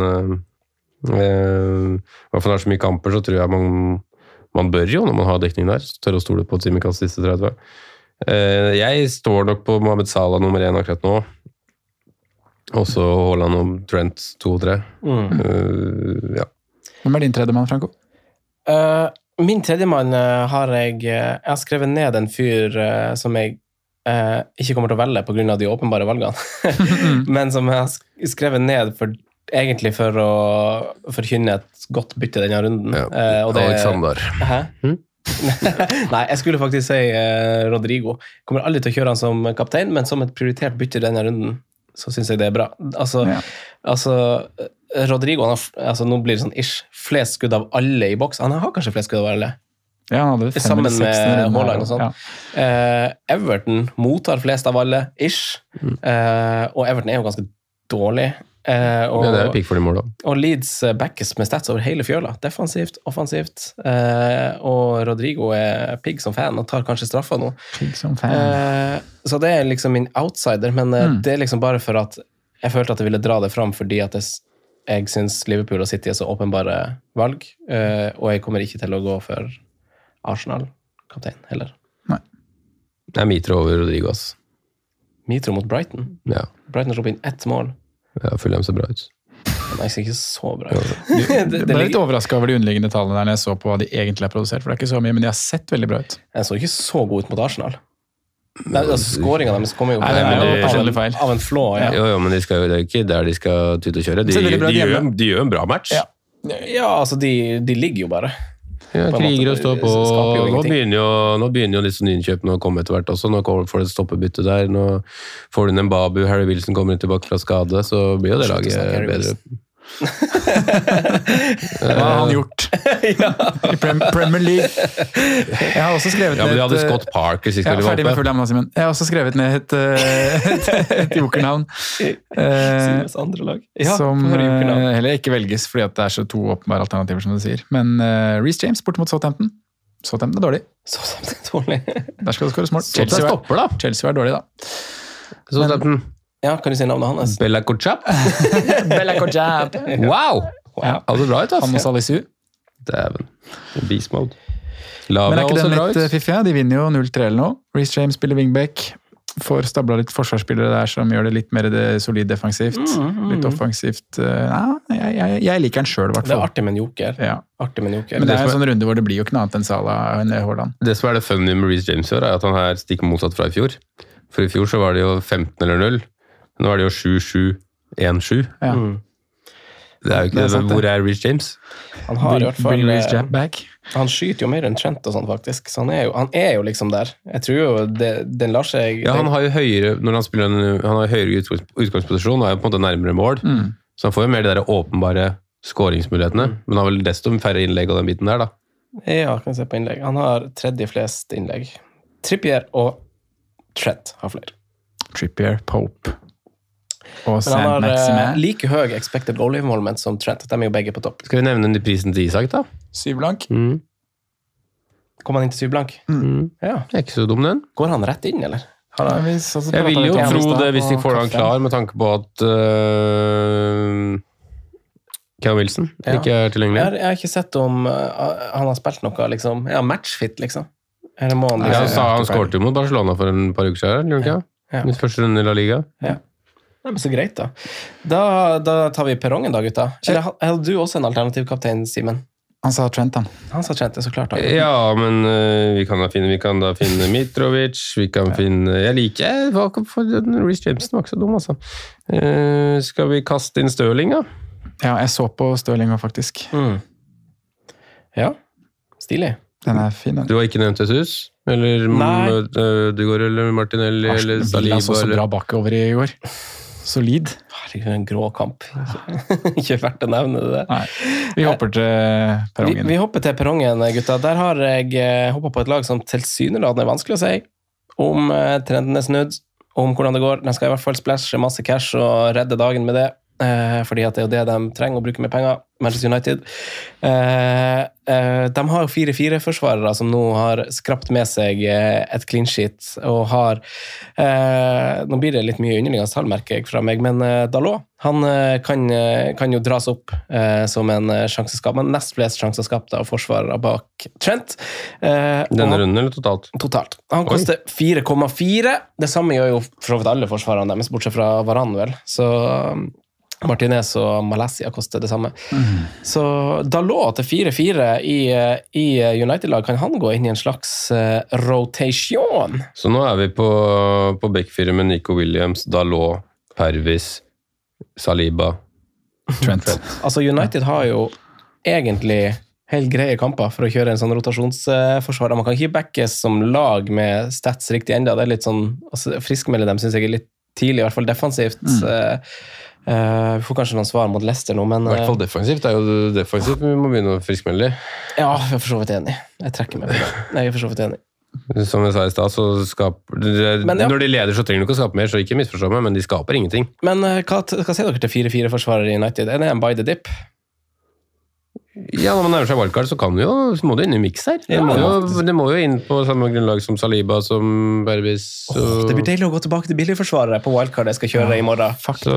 i hvert fall når det er så mye kamper, så tror jeg man bør jo, når man har dekning der, så tør å stole på Tsimikas siste 30. Jeg står nok på Mohamed Salah nummer 1 akkurat nå. Også Haaland og Trent 2 og 3. Ja. Hvem er din tredje mann, Franco? Min tredjemann har jeg har skrevet ned en fyr som jeg ikke kommer til å velge på grunn av de åpenbare valgene, men som jeg har skrevet ned egentlig for å forkynne et godt bytte denne runden. Ja. Og det, Alexander. Hæ? Nei, jeg skulle faktisk si Rodrigo. Jeg kommer aldri til å kjøre han som kaptein, men som et prioritert bytte denne runden, så synes jeg det er bra. Altså Rodrigo, nå blir det sånn flest skudd av alle i boks. Han har kanskje flest skudd av alle. Ja, han hadde 5 sammen eller 6 med Haaland og sånn. Everton mottar flest av alle, og Everton er jo ganske dårlig. Det er jo pikk for de mål da. Og Leeds backes med stats over hele fjøla. Defensivt, offensivt. Og Rodrigo er pigg som fan og tar kanskje straffa nå. Pigg som fan. Så det er liksom min outsider, men det er liksom bare for at jeg følte at jeg ville dra det fram fordi at jeg synes Liverpool og City er så åpenbare valg, og jeg kommer ikke til å gå for Arsenal-kaptein heller. Nei. Det er Mitro over Rodrigo, ass. Mitro mot Brighton? Ja. Brighton slår inn 1 mål. Ja, føler dem så bra ut. Nei, ser ikke så bra ut. Jeg ble litt overrasket over de underliggende tallene der når jeg så på hva de egentlig har produsert, for det er ikke så mye, men de har sett veldig bra ut. Jeg så ikke så god ut mot Arsenal. Nei, skåringen deres kommer jo av en flå, ja. Jo, men det er ikke der de skal tute og kjøre. De gjør en bra match. Ja, altså de ligger jo bare. Ja, kriger og står på. Nå begynner jo litt sånn innkjøpene å komme etter hvert også. Nå får det stoppebytte der. Nå får du en Mbabu, Harry Wilson kommer tilbake fra skade, så blir jo det laget bedre. Hva har han gjort i Premier League? Jeg har også skrevet ned men de hadde Scott Parker sist jeg har også skrevet ned et jokernavn som heller ikke velges fordi at det er så 2 åpenbare alternativer som du sier, men Reece James bort mot Southampton er dårlig. Der skal du skåre mål. Chelsea er dårlig da. Southampton. Ja, kan du si navnet hans? Bella Kotchap. Wow! Altså bra ut, ass. Han og Salisu. Dæven. Beast mode. Men er ikke den litt fiffig? De vinner jo 0-3 eller noe. Reece James spiller wingback. Får stabla litt forsvarsspillere der som gjør det litt mer solid defensivt. Litt offensivt. Jeg liker den selv, i hvert fall. Det er artig med en joker. Ja. Men det er en sånn runde hvor det blir jo ikke noe annet enn Salah enn Haaland. Det som er det funny med Reece James er at han her stikker motsatt fra i fjor. For i fjor så var det jo 15 eller 0. Nå er det jo 7-7-1-7. Ja. Det er jo ikke det. Hvor er Reece James? Han har i hvert fall back. Han skyter jo mer enn Trent og sånn faktisk. Så han er jo liksom der. Jeg tror jo den lar seg... Ja, han har jo høyere når han spiller han har høyere utgangsposisjon og er på en måte nærmere mål. Så han får jo mer de der åpenbare skåringsmulighetene. Men han har vel desto færre innlegg av den biten der da. Ja, kan jeg se på innlegg. Han har 3. flest innlegg. Trippier og Trent har flere. Trippier, Pope og Saint Maximin. Men han har like høy expected goal involvement som Trent. De er jo begge på topp. Skal vi nevne prisen til Isak da? 7 blank. Kom han inn til 7 blank? Ja. Det er ikke så dum den. Går han rett inn, eller? Jeg vil jo tro det hvis de får han klar med tanke på at Callum Wilson ikke er tilgjengelig. Jeg har ikke sett om han har spilt noe liksom, matchfit liksom. Han skårte jo mot Barcelona for en par uker siden, gjorde han ikke? Mitt første runde i La Liga. Ja. Det er så greit da. Da tar vi perrongen da, gutta. Eller hadde du også en alternativ kaptein, Simen? Han sa Trent, han. Han sa Trent, det er så klart. Ja, men vi kan da finne Mitrovic, vi kan finne... Jeg liker Reece James, var ikke så dum, altså. Skal vi kaste inn Sterling, da? Ja, jeg så på Sterling faktisk. Ja, stilig. Den er fin, den. Du har ikke nevnt Jesus? Eller Ødegaard eller Martinelli eller Saliba? Han så så bra bakover i går. Solid. Herregud, en grå kamp. Ikke verdt å nevne det. Nei, vi hopper til perrongen. Vi hopper til perrongen, gutta. Der har jeg hoppet på et lag som tilsynelatende er vanskelig å si om trenden er snudd, om hvordan det går. De skal i hvert fall splashe masse cash og redde dagen med det. Fordi at det er jo det de trenger å bruke med penger, Manchester United. De har jo 4-4-forsvarere som nå har skrapt med seg et clean sheet, og har nå blir det litt mye underliggende tall, merker jeg fra meg, men Dalot, han kan jo dras opp som en sjanseskap, men nest flest sjanseskapte av forsvarere bak Trent. Denne runden eller totalt? Totalt. Han koster 4,4. Det samme gjør jo for så vidt alle forsvarerne deres, bortsett fra Varane vel. Så Martinez og Malaysia koster det samme. Så Dalot til 4-4 i United-lag, kan han gå inn i en slags rotation? Så nå vi på backfire med Nico Williams, Dalot, Pervis, Saliba, Trent. Altså United har jo egentlig helt greie kamper for å kjøre en sånn rotasjonsforsvar. Man kan ikke backes som lag med stats riktig enda. Det litt sånn, altså, friskmelde dem synes jeg litt tidlig, i hvert fall defensivt. Vi får kanskje noen svar mot Leicester nå, men... I hvert fall defensivt, det jo defensivt vi må begynne å friskmelde. Ja, jeg for så vidt enig. Jeg trekker meg på det. Jeg for så vidt enig. Som jeg sa i sted, så når de leder så trenger de ikke å skape mer, så ikke misforstå meg, men de skaper ingenting. Men hva sier dere til 4-4-forsvarer i United? Det en by the dip? Ja, når man nærmer seg wildcard, så må du inn i mix her. Det må jo inn på samme grunnlag som Saliba, som Berbis. Det blir deilig å gå tilbake til billigforsvarere på wildcard jeg skal kjøre i morgen.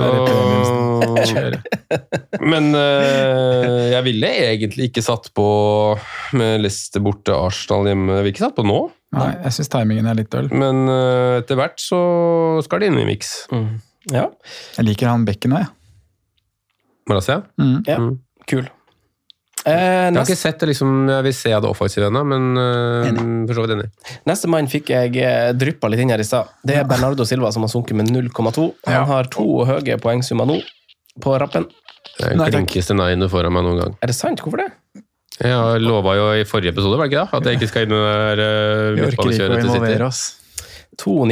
Men jeg ville egentlig ikke satt på med Leicester borte, Arsenal hjemme. Jeg vil ikke satt på nå. Nei, jeg synes timingen litt døll. Men etter hvert så skal det inn i mix. Ja. Jeg liker han bekken også, Malaysia? Ja, kul. Jeg har ikke sett det, liksom, jeg vil se det offensive ennå, men for så vidt enig. Neste mann fikk jeg dryppet litt inn her i sted. Det Bernardo Silva som har sunket med 0,2. Han har 2 høye poengsummer nå på rappen. Det den klinkeste nei-ene foran meg noen gang. Det sant? Hvorfor det? Jeg lovet jo i forrige episode, var det ikke da? At jeg ikke skal inn der vi orker ikke å involvere oss. 2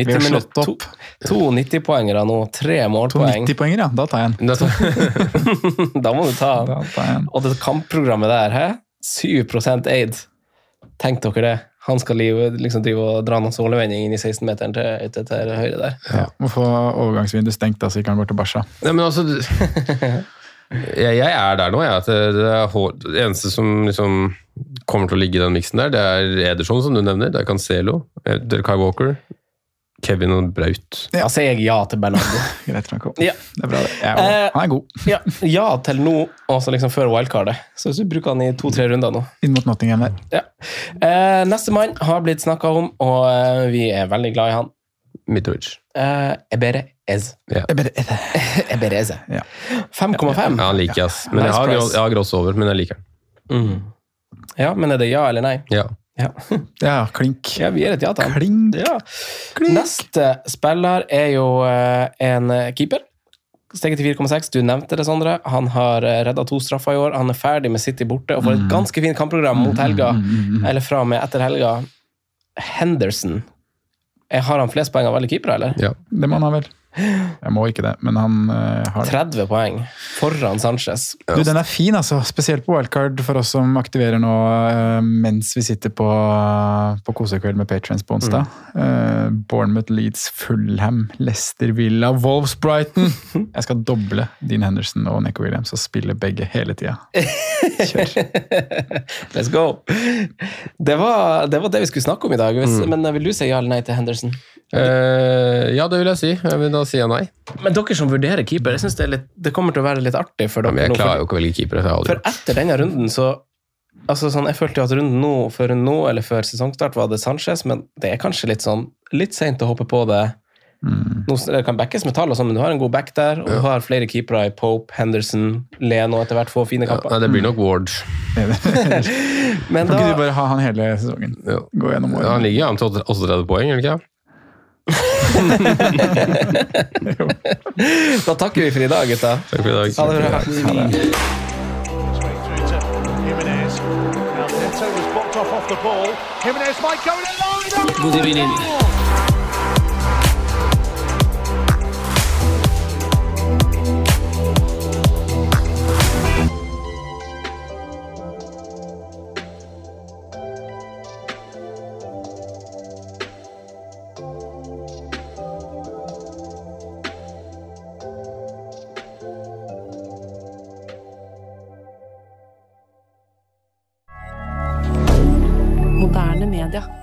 90-poengere nå, 3 målpoeng. 2 90-poengere, ja, da tar jeg en. Da må du ta den. Og det kampprogrammet der, 7% aid. Tenk dere det. Han skal liksom drive og dra noen sålevending inn i 16-meteren til høyre der. Ja, må få overgangsvinduet stengt da, så ikke han går til Barca. Nei, men altså... Jeg der nå, at det eneste som liksom kommer til å ligge i den miksen der, det Ederson som du nevner, det Cancelo, det Kai Walker, Kevin og Braut. Ja, sier jeg ja til Bernardo. Greit, Franco. Ja. Det bra det. Han god. Ja til nå, også liksom før wildcardet. Så hvis du bruker han i 2-3 runder nå. Inn mot Nottingham der. Ja. Neste mann har blitt snakket om, og vi veldig glad i han. Mitrovic. Eberez. Ja. Eberez. Ja. 5,5. Ja, han liker jeg, ass. Men jeg har gross over, men jeg liker den. Ja, men det ja eller nei? Ja. Ja, klink. Ja, vi et ja til han. Klink. Ja. Neste spiller jo en keeper. Steget til 4,6. Du nevnte det, Sondre. Han har reddet 2 straffer i år. Han ferdig med City borte og får et ganske fint kampprogram mot helga. Eller fra med etter helga. Henderson. Har han flest poeng av alle keepere, eller? Ja, det må han ha vel. Jeg må ikke det, men han har 30 poeng foran Sanchez. Du, den fin, altså. Spesielt på wildcard for oss som aktiverer nå mens vi sitter på kosekveld med Patrons på onsdag. Bournemouth, Leeds, Fulham, Leicester, Villa, Wolves, Brighton. Jeg skal doble Dean Henderson og Nico Williams og spille begge hele tida. Kjør. Let's go. Det var det vi skulle snakke om i dag. Men vil du si ja eller nei til Henderson? Ja, det vil jeg si. Jeg vil da si ja nei. Men dere som vurderer keeper, jeg synes det kommer til å være litt artig for dere. Men jeg klarer jo ikke å velge keeper. For etter denne runden så sånn, jeg følte jo at runden nå, før sesongstart var det Sanchez, men det kanskje litt sent å hoppe på det. Nå kan backes med tall og sånn, men du har en god back der, og du har flere keepere i Pope, Henderson, Leno etter hvert få fine kamper. Nei, det blir nok Ward. Men kan ikke du bare ha han hele sesongen? Gå gjennom året. Ja, han ligger an til 38 poeng, eller ikke? Da takker vi for i dag, gutta. Takk for i dag. Ha det bra. God evening. Moderne media.